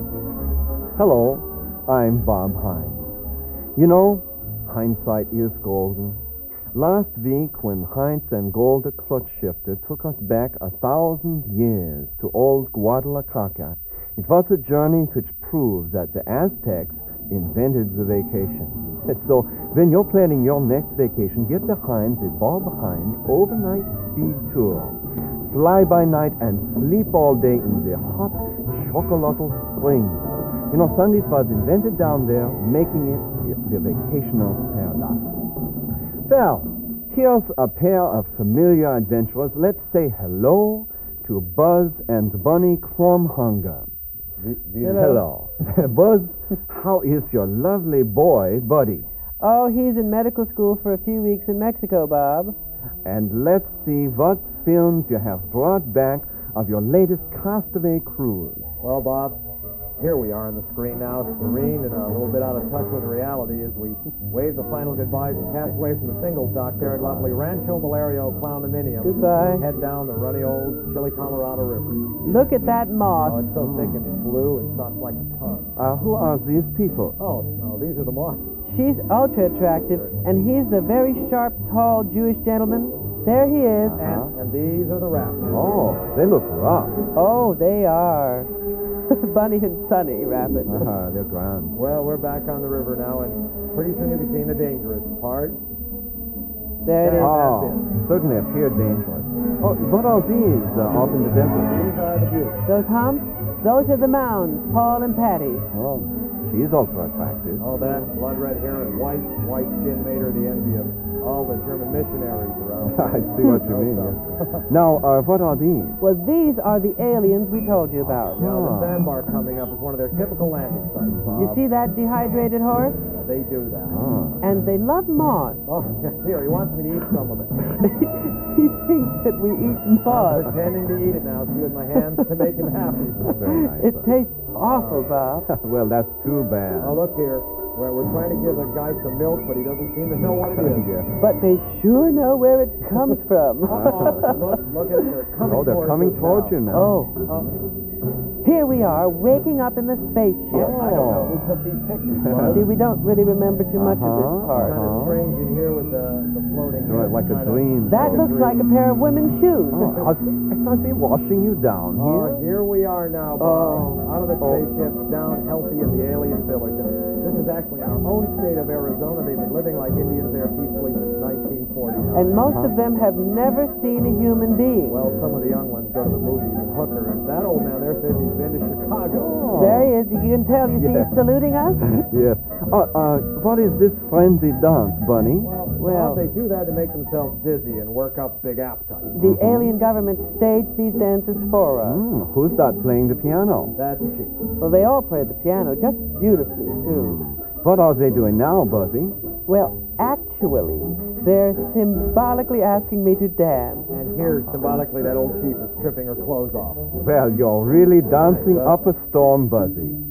Hello, I'm Bob Hines. You know, hindsight is golden. Last week, when Heinz and Gold, the clutch shifter, took us back 1,000 years to old Guadalajara, it was a journey which proves that the Aztecs invented the vacation. So, when you're planning your next vacation, get behind the Bob Hind overnight speed tour. Fly by night and sleep all day in the hot Chocolatl Springs. You know, Sundays was invented down there, making it the vacationer's paradise. Well, here's a pair of familiar adventurers. Let's say hello to Buzz and Bunny Kromhunger. Hello. Buzz, how is your lovely boy, Buddy? Oh, he's in medical school for a few weeks in Mexico, Bob. And let's see what films you have brought back of your latest Castaway cruise. Well, Bob, here we are on the screen now, serene and a little bit out of touch with reality as we wave the final goodbyes and cast away from the single dock there at lovely Rancho Malario Clowndominium. Goodbye. Head down the runny old Chile, Colorado River. Look at that moss. Oh, it's so thick and blue and soft like a tongue. Who are these people? Oh, no, these are the mosses. She's ultra attractive, and he's the very sharp, tall Jewish gentleman. There he is. And these are the rapids. Oh, they look rough. Oh, they are. Bunny and Sunny rapids. They're grand. Well, we're back on the river now, and pretty soon you'll be seeing the dangerous part. There it is. Oh, certainly appear dangerous. Oh, what are these off in the desert? These are the buttes. Those humps? Those are the mounds, Paul and Patty. Oh, she's also attractive. Oh, that blood-red hair and white skin made her the envy of all the German missionaries around. I see what you mean. Now, what are these? Well, these are the aliens we told you about. Now, the sandbar coming up is one of their typical landing sites, Bob. You see that dehydrated horse? They do that. And they love moss. Oh, here, he wants me to eat some of it. He thinks that we eat moss. I'm pretending to eat it now, see, with my hands to make him happy. Very nice. It tastes awful, Bob. Well, that's too bad. Oh, look here. We're trying to give the guy some milk, but he doesn't seem to know what it is. But they sure know where it comes from. Look at it. They're coming they're coming towards you now. Here we are, waking up in the spaceship. I don't know who took these pictures, Buzz. See, we don't really remember too much of this part. Kind of strange in here with the floating. Right, like a dream. That looks like a pair of women's shoes. I see washing you down here. Oh, here we are now, Bob. Out of the spaceship, down healthy in the alien village. And this is actually in our own state of Arizona. They've been living like Indians there peacefully since 1949. And most of them have never seen a human being. Well, some of the young ones go to the movies and hooker, and that old man there says he's been to Chicago. There he is. You can tell. You see he's saluting us? Yes. What is this frenzied dance, Bunny? Well, they do that to make themselves dizzy and work up big appetites. The alien government staged these dances for us. Who's that playing the piano? That's Chief. Well, they all play the piano just beautifully, too. What are they doing now, Buzzy? Well, actually, they're symbolically asking me to dance. And here, symbolically, that old chief is stripping her clothes off. Well, you're really dancing up a storm, Buzzy. And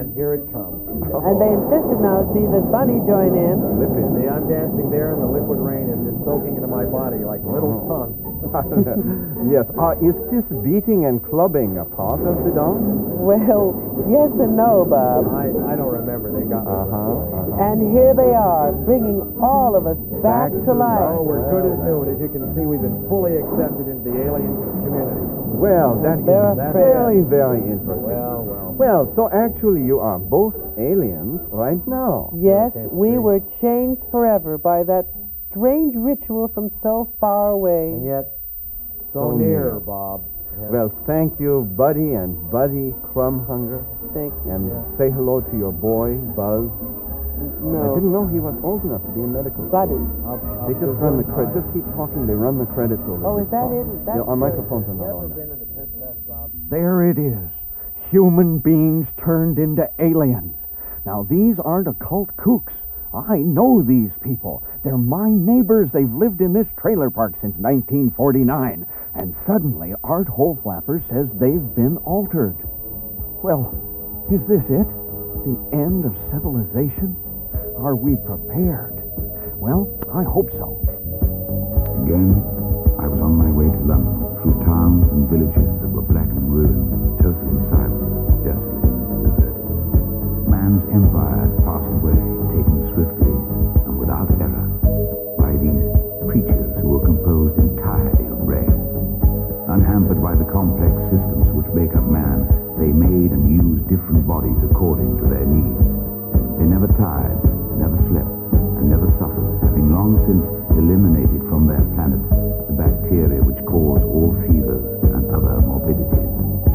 And here it comes. And they insisted now, see, that Bunny join in. See, I'm dancing there, and the liquid rain is just soaking into my body like little tongues. Yes. Is this beating and clubbing a part of the dance? Well, yes and no, Bob. I don't remember. They got me. And here they are, bringing all of us back to life. Oh, we're good as new, and as you can see, we've been fully accepted into the alien community. Well, that is very, very interesting. Well, so actually you are both aliens right now. Yes, we were changed forever by that strange ritual from so far away. And yet, so near, Bob. Well, thank you, Buddy and Buddy Crumhunger. Thank you. And say hello to your boy, Buzz. No. I didn't know he was old enough to be in medical. Buddy. They just run the credits. Just keep talking. They run the credits over. Oh, is that it? Is that our microphones are not on. There it is. Human beings turned into aliens. Now, these aren't occult kooks. I know these people. They're my neighbors. They've lived in this trailer park since 1949. And suddenly, Art Holflapper says they've been altered. Well, is this it? The end of civilization? Are we prepared? Well, I hope so. Again, I was on my way to London, through towns and villages that were black and ruined, totally silent, desolate, deserted. Man's empire had passed away, taken swiftly and without error by these creatures who were composed entirely of brain. Unhampered by the complex systems which make up man, they made and used different bodies according to their needs. They never tired, never slept, and never suffered, having long since eliminated from their planet the bacteria which cause all fevers and other morbidities.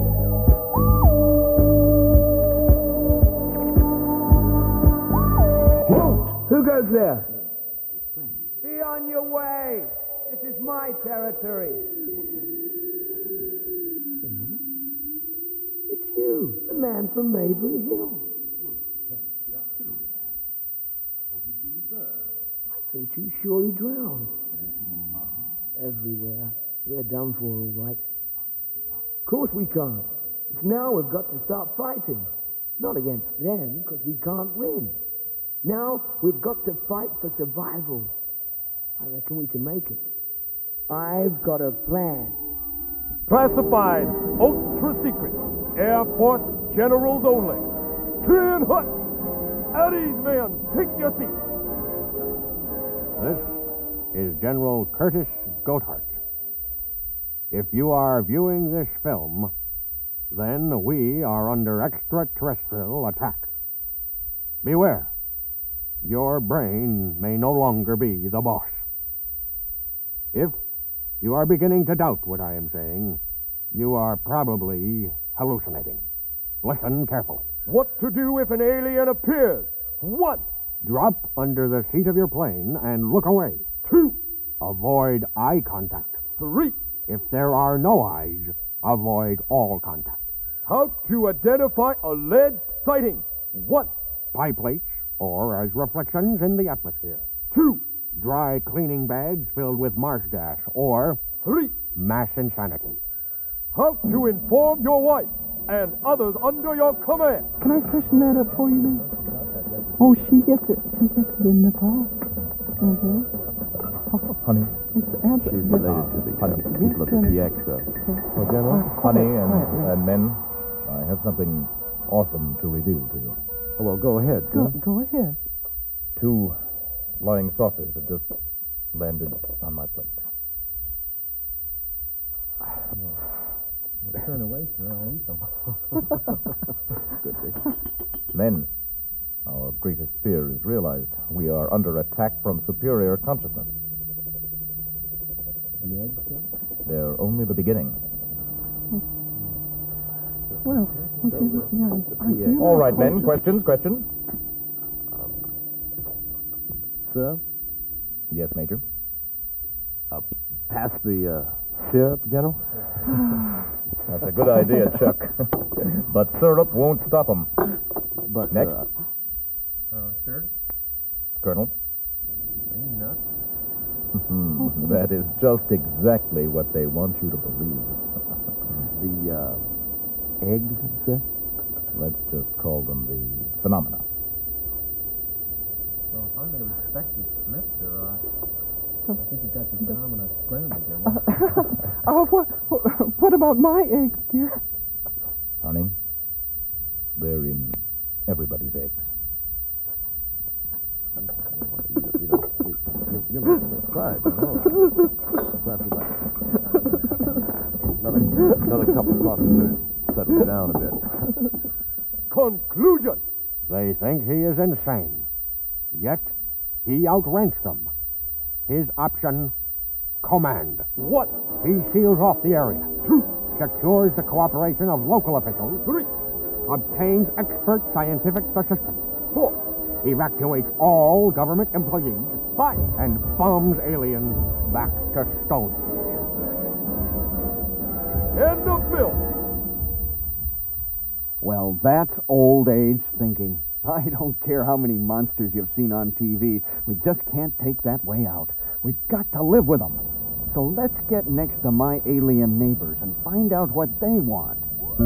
Who goes there? Be on your way. This is my territory. It's you, the man from Maybury Hill. I thought you surely drowned. Everywhere. We're done for, all right. Of course we can't. It's now we've got to start fighting. Not against them, because we can't win. Now we've got to fight for survival. I reckon we can make it. I've got a plan. Classified, ultra secret, Air Force generals only. 10 hut! At ease, men, take your seats. This is General Curtis Goathart. If you are viewing this film, then we are under extraterrestrial attack. Beware. Your brain may no longer be the boss. If you are beginning to doubt what I am saying, you are probably hallucinating. Listen carefully. What to do if an alien appears? 1. Drop under the seat of your plane and look away. 2. Avoid eye contact. 3. If there are no eyes, avoid all contact. How to identify alleged sighting? 1. Pie plates, or as reflections in the atmosphere. 2. Dry cleaning bags filled with marsh gas, or 3. Mass insanity. How to inform your wife and others under your command? Can I freshen that up for you, man? Oh, she gets it. She gets it in Nepal. Mm-hmm. Honey, It's absolutely. she's related to the people of the PX. Oh, General? Honey and men, I have something awesome to reveal to you. Oh, well, go ahead. Go ahead. 2 flying saucers have just landed on my plate. Turn away, sir. I'll eat them. Good, Dick. Men, our greatest fear is realized. We are under attack from superior consciousness. The eggs, sir? They're only the beginning. Well, All right, men. Questions? Sir? Yes, Major. Pass the syrup, General? That's a good idea, Chuck. But syrup won't stop them. But next. Sir? Colonel? Are you nuts? That is just exactly what they want you to believe. The eggs, sir? Let's just call them the phenomena. Well, if I may respect you, Smith, sir, I think you got your phenomena scrambled there. What about my eggs, dear? Honey, they're in everybody's eggs. You're making me cry, you know. Perhaps you'd like another cup of coffee to settle you down a bit. Conclusion! They think he is insane. Yet, he outranks them. His option, command. What? He seals off the area. 2. Secures the cooperation of local officials. 3. Obtains expert scientific assistance. 4. Evacuates all government employees. 5. And bombs aliens back to Stone. End of film. Well, that's old age thinking. I don't care how many monsters you've seen on TV. We just can't take that way out. We've got to live with them. So let's get next to my alien neighbors and find out what they want.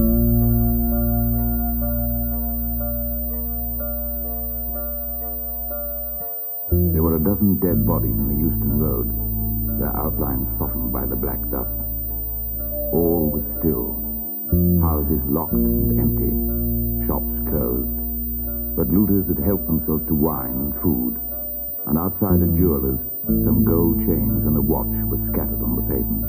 There were a dozen dead bodies in the Euston Road, their outlines softened by the black dust. All was still. Houses locked and empty, shops closed. But looters had helped themselves to wine and food, and outside a jeweler's, some gold chains and a watch were scattered on the pavement.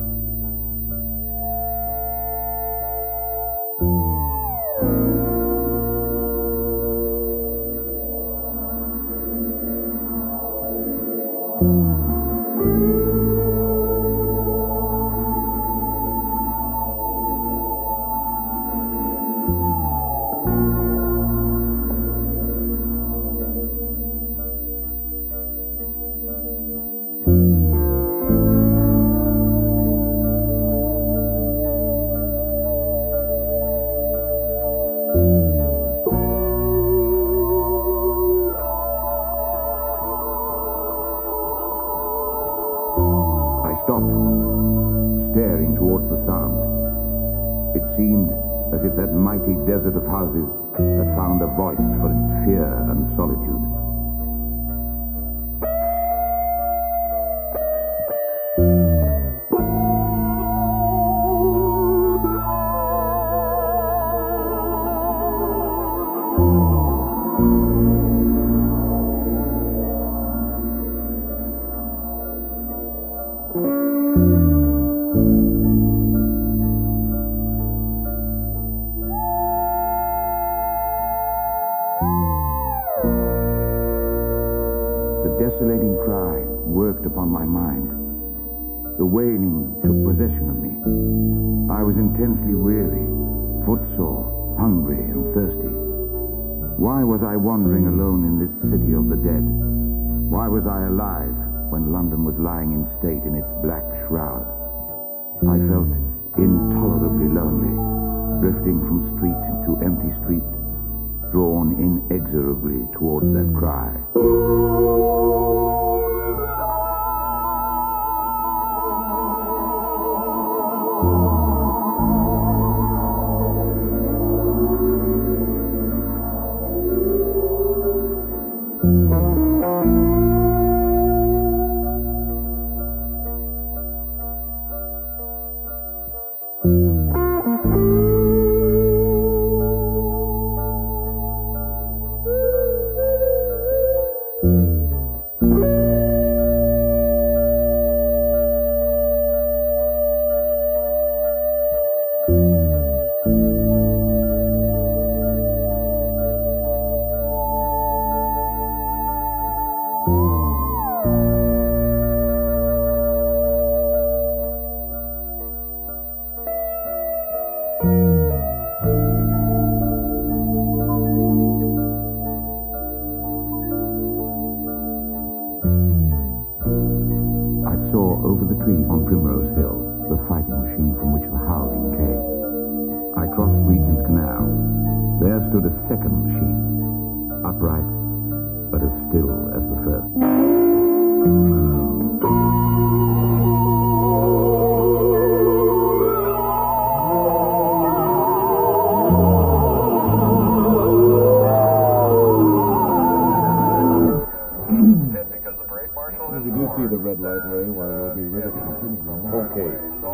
Staring towards the sound. It seemed as if that mighty desert of houses had found a voice for its fear and solitude. Desolating cry worked upon my mind. The wailing took possession of me. I was intensely weary, footsore, hungry, and thirsty. Why was I wandering alone in this city of the dead? Why was I alive when London was lying in state in its black shroud? I felt intolerably lonely, drifting from street to empty street, drawn inexorably towards that cry. Over the trees on Primrose Hill, the fighting machine from which the howling came. I crossed Regent's Canal. There stood a second machine, upright, but as still as the first. better continue. Okay.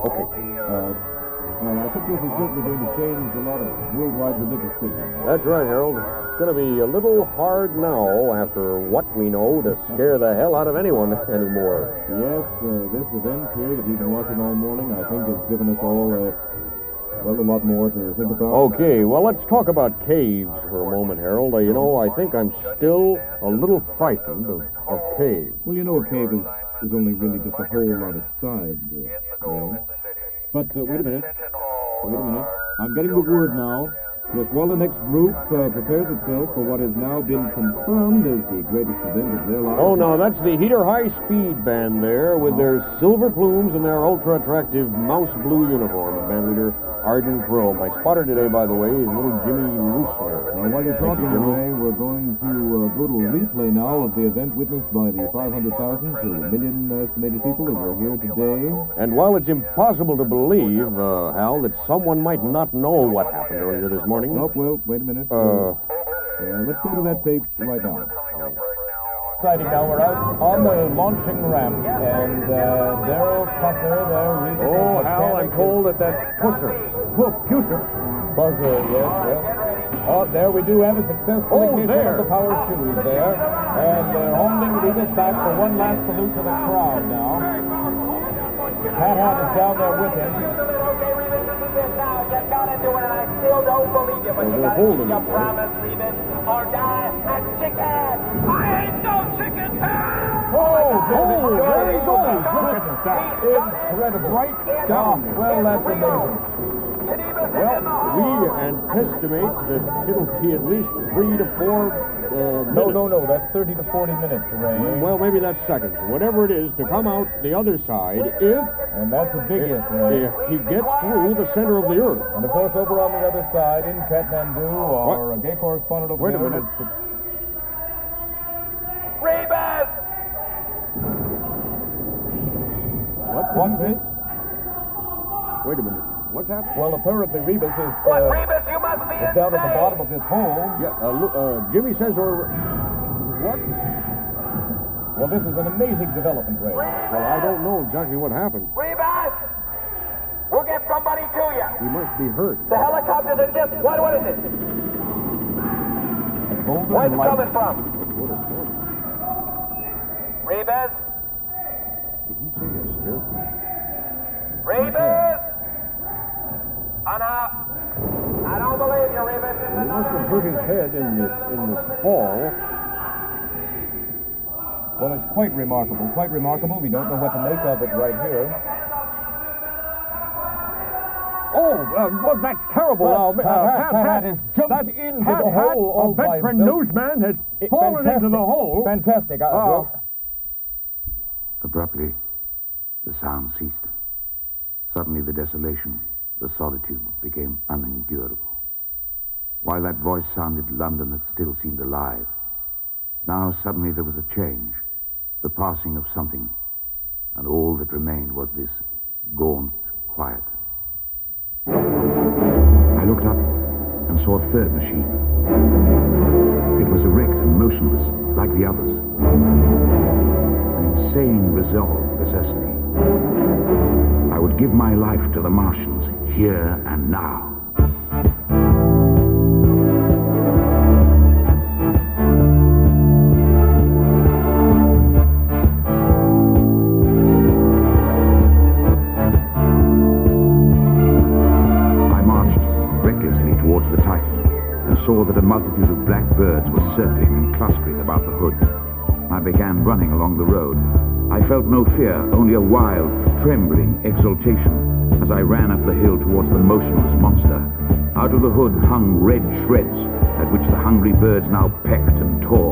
I think this is certainly going to change a lot of worldwide religious thinking. That's right, Harold. It's going to be a little hard now, after what we know, to scare the hell out of anyone anymore. Yes, this event here that we've been watching all morning, I think, has given us all, a lot more to think about. Okay, well, let's talk about caves for a moment, Harold. I think I'm still a little frightened of caves. Well, a cave is only really just a hole on its side, Ray. But wait a minute. I'm getting the word now. Just while the next group prepares itself for what has now been confirmed as the greatest event of their lives. Oh, no, that's the Heater High Speed Band there with their silver plumes and their ultra-attractive mouse blue uniform. Band leader Arden Chrome. My spotter today, by the way, is little Jimmy Loosler. Now, while you're talking, Ray, we're going to go to a replay now of the event witnessed by the 500,000 to a million estimated people that were here today. And while it's impossible to believe, Hal, that someone might not know what happened earlier this morning. Oh, well, wait a minute. Let's go to that tape right now. Exciting now. We're out on the launching ramp, and Darrell Pusser there. Oh, Hal, I'm told that's Pusser. Pusser. Buzzer, yes, well. Oh, there we do have a successful ignition of the power shoes there. And they're holding Revis back for one last salute to the crowd now. Pat Hat is down there with him. You got to do it, and I still don't believe you, but you got to keep your promise, Revis, or die a chicken. I ain't no chicken. There he goes. Look at that. Incredible. Right down. Well, that's amazing. Well, we anticipate that it'll be at least 3 to 4 No, that's 30 to 40 minutes, Ray. Well, maybe that's seconds. Whatever it is, to come out the other side if... And that's a big if, Ray. If he gets through the center of the Earth. And, of course, over on the other side, in Kathmandu, our gay correspondent over there... Wait a minute. Revis! What's this? Wait a minute. What's happening? Well, apparently Revis is... Revis, you must be is down at the bottom of this hole. Yeah, Jimmy says we're... What? Well, this is an amazing development, Ray. Well, I don't know exactly what happened. Revis! We'll get somebody to you. He must be hurt. The helicopters are just... What is it? Where's it coming from? Revis? Did you say a spirit? Revis! I don't believe you, Revis. He must have hurt his head in this fall. Well, it's quite remarkable. Quite remarkable. We don't know what to make of it right here. Well, that's terrible. Pat has jumped into the hole all by himself. A veteran newsman has fallen into the hole. Fantastic. Abruptly, the sound ceased. Suddenly, the desolation, the solitude became unendurable. While that voice sounded, London had still seemed alive. Now, suddenly, there was a change, the passing of something, and all that remained was this gaunt quiet. I looked up and saw a third machine. It was erect and motionless, like the others. An insane resolve possessed me. I would give my life to the Martians, here and now. I marched recklessly towards the Titan and saw that a multitude of black birds were circling and clustering about the hood. I began running along the road. I felt no fear, only a wild, trembling exultation as I ran up the hill towards the motionless monster. Out of the hood hung red shreds, at which the hungry birds now pecked and tore.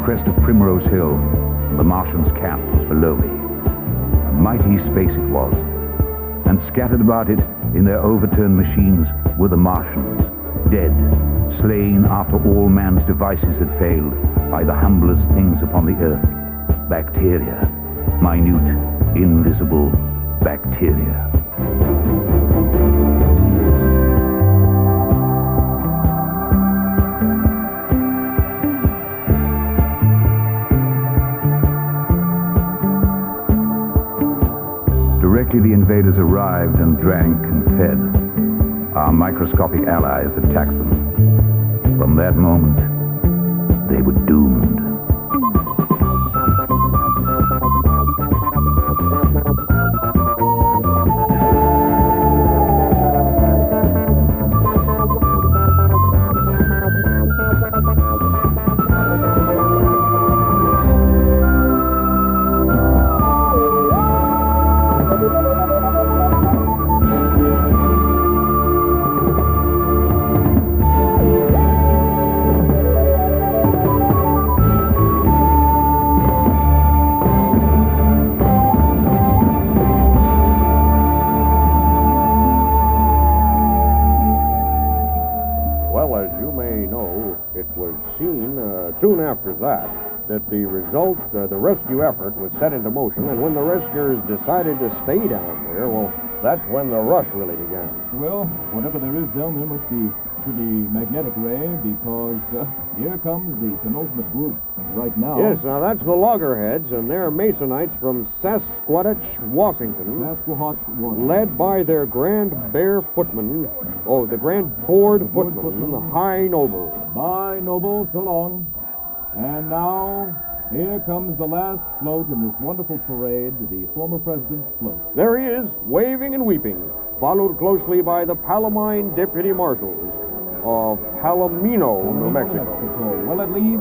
crest of Primrose Hill, and the Martians' camp was below me. A mighty space it was, and scattered about it in their overturned machines were the Martians, dead, slain after all man's devices had failed by the humblest things upon the earth, bacteria, minute, invisible bacteria. Directly the invaders arrived and drank and fed, our microscopic allies attacked them. From that moment, they were doomed. Soon after that the result, the rescue effort was set into motion, and when the rescuers decided to stay down there, well, that's when the rush really began. Well, whatever there is down there must be pretty magnetic, Ray, because here comes the penultimate group right now. Yes, now that's the Loggerheads, and they're Masonites from Saskatchewan, Washington. Led by their Grand Bear Footman, the Grand Ford Footman, the High Noble. Bye, Noble, so long. And now, here comes the last float in this wonderful parade, the former president's float. There he is, waving and weeping, followed closely by the Palamine Deputy Marshals of Palomino, New Mexico. Well, it leaves,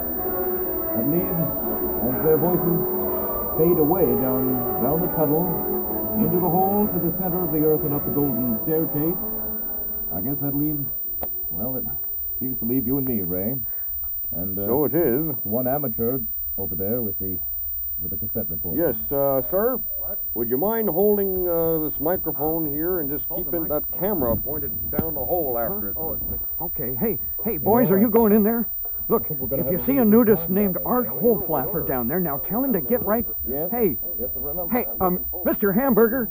as their voices fade away down the tunnel, into the hole to the center of the earth and up the golden staircase. I guess that leaves, well, it seems to leave you and me, Ray. And so it is. One amateur over there with the cassette recorder. Yes, sir. What? Would you mind holding this microphone here and just keeping that camera pointed down the hole after us? Oh, okay. Hey, boys, are you going in there? Look, if you see a nudist named Art Holflaffer down there, now tell him to get right. Yes. Hey, Mr. Hamburger.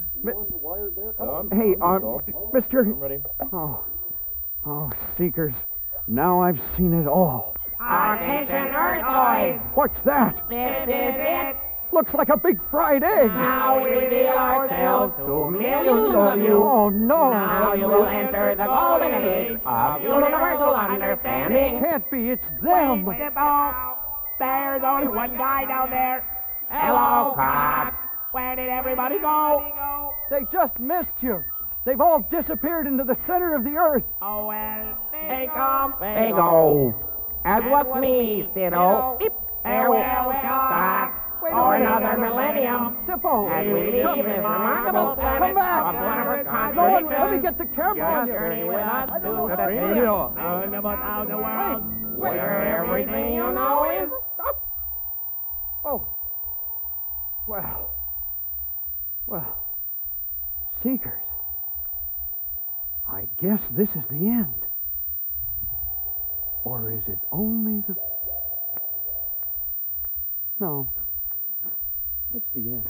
Mr. I'm ready. Oh, Seekers. Now I've seen it all. Attention, Earthboys! What's that? This is it. Looks like a big fried egg. Now we reveal ourselves to millions of you. Oh, no. Now you will enter the golden age of universal understanding. Can't be. It's them. There's only one guy down there. Hello, cops. Where did everybody go? They just missed you. They've all disappeared into the center of the earth. Oh, well, they come, they go. As was me, Fiddle. Farewell, cops. For another millennium. Sippo. As we leave this remarkable planet Come back. of wonderful Lord, contradictions. let me get the camera on Just you. journey with us to the of the world, where everything you know is... Oh. Well. Seekers. I guess this is the end. Or is it only the... No. It's the end.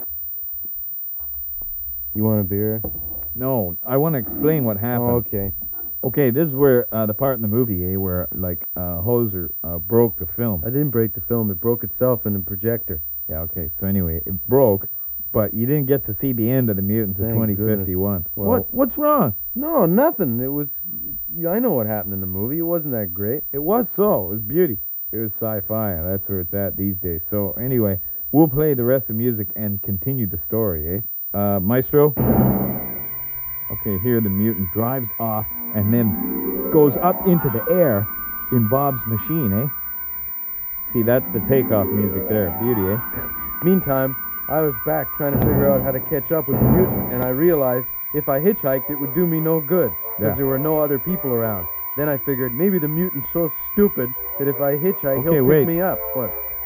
You want a beer? No, I want to explain what happened. Oh, okay. Okay, this is where the part in the movie, where Hoser broke the film. I didn't break the film. It broke itself in the projector. Yeah, okay. So anyway, it broke, but you didn't get to see the end of the Mutants of Thank 2051. Well, What's wrong? No, nothing. It was... I know what happened in the movie. It wasn't that great. It was so. It was beauty. It was sci-fi, and that's where it's at these days. So anyway, we'll play the rest of the music and continue the story, Maestro? Okay, here the mutant drives off and then goes up into the air in Bob's machine, See, that's the takeoff music there. Beauty, Meantime, I was back trying to figure out how to catch up with the mutant, and I realized if I hitchhiked, it would do me no good, because there were no other people around. Then I figured maybe the mutant's so stupid that if I hitchhike, he'll pick me up. What?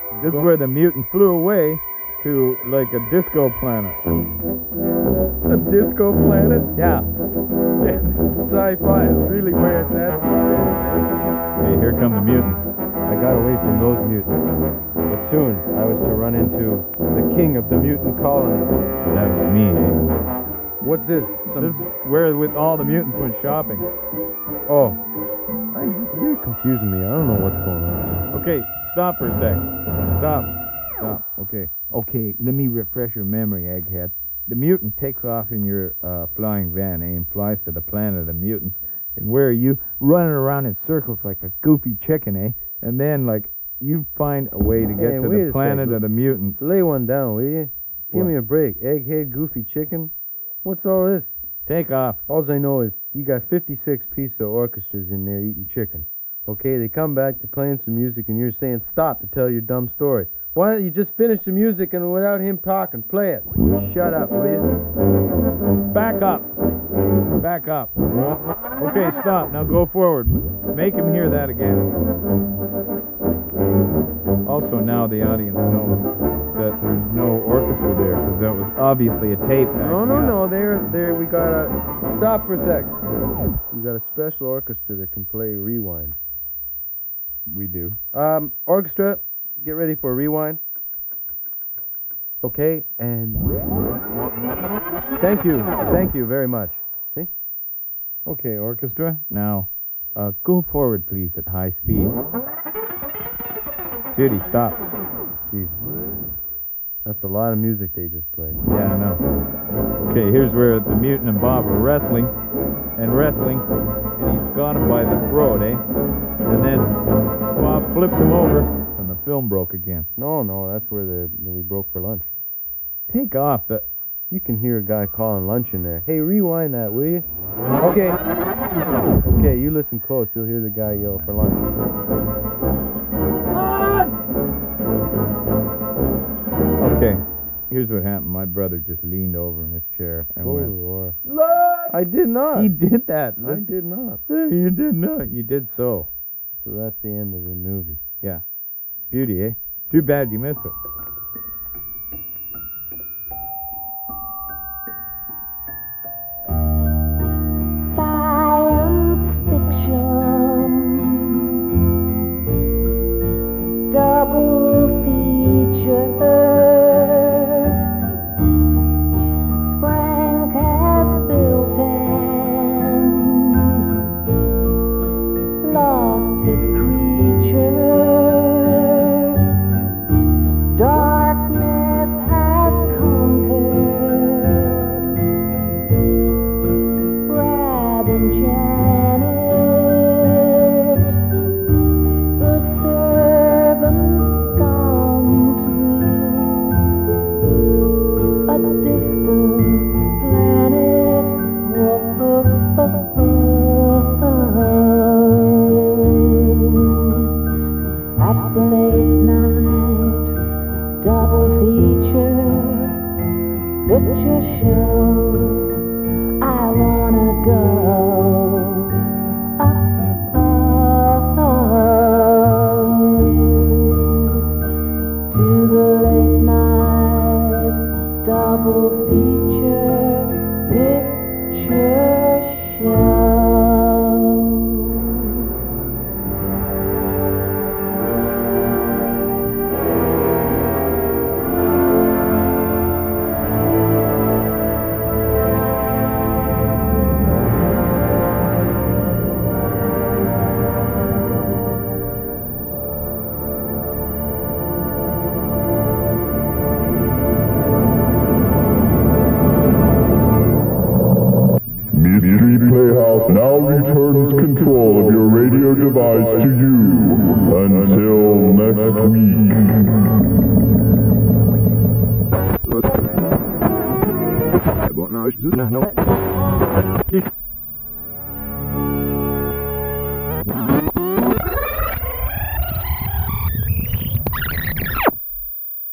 This is where the mutant flew away to, like, a disco planet. A disco planet? Yeah. Sci-fi is really where it's at. Okay, here come the mutants. I got away from those mutants. But soon, I was to run into the king of the mutant colony. That was me, eh? What's this? This is where with all the mutants went shopping. Oh. You're confusing me. I don't know what's going on. Okay, stop for a sec. Stop. Okay. Okay, let me refresh your memory, Egghead. The mutant takes off in your flying van, and flies to the planet of the mutants. And where are you? Running around in circles like a goofy chicken, eh? And then, like, you find a way to get to the planet of the mutants. Lay one down, will you? Give me a break. Egghead, goofy chicken. What's all this? Take off. All I know is you got 56 pieces of orchestras in there eating chicken. Okay, they come back to playing some music, and you're saying stop to tell your dumb story. Why don't you just finish the music and without him talking, play it? Shut up, will you? Back up. Okay, stop. Now go forward. Make him hear that again. Also, now the audience knows that there's no orchestra there, because that was obviously a tape. No. There. We got a... Stop for a sec. We got a special orchestra that can play rewind. We do. Orchestra, get ready for a rewind. Okay, and... Thank you very much. See? Okay, orchestra. Now, go forward, please, at high speed. Judy, stop. Jeez. That's a lot of music they just played. Yeah, I know. Okay, here's where the mutant and Bob are wrestling, and he's got him by the throat, eh? And then Bob flips him over, and the film broke again. No, that's where we broke for lunch. Take off. You can hear a guy calling lunch in there. Hey, rewind that, will you? Okay. Okay, you listen close. You'll hear the guy yell for lunch. Okay, here's what happened. My brother just leaned over in his chair and went, roar. I did not. He did that. I did not. You did not. You did so. So that's the end of the movie. Yeah. Beauty, eh? Too bad you missed it. What now?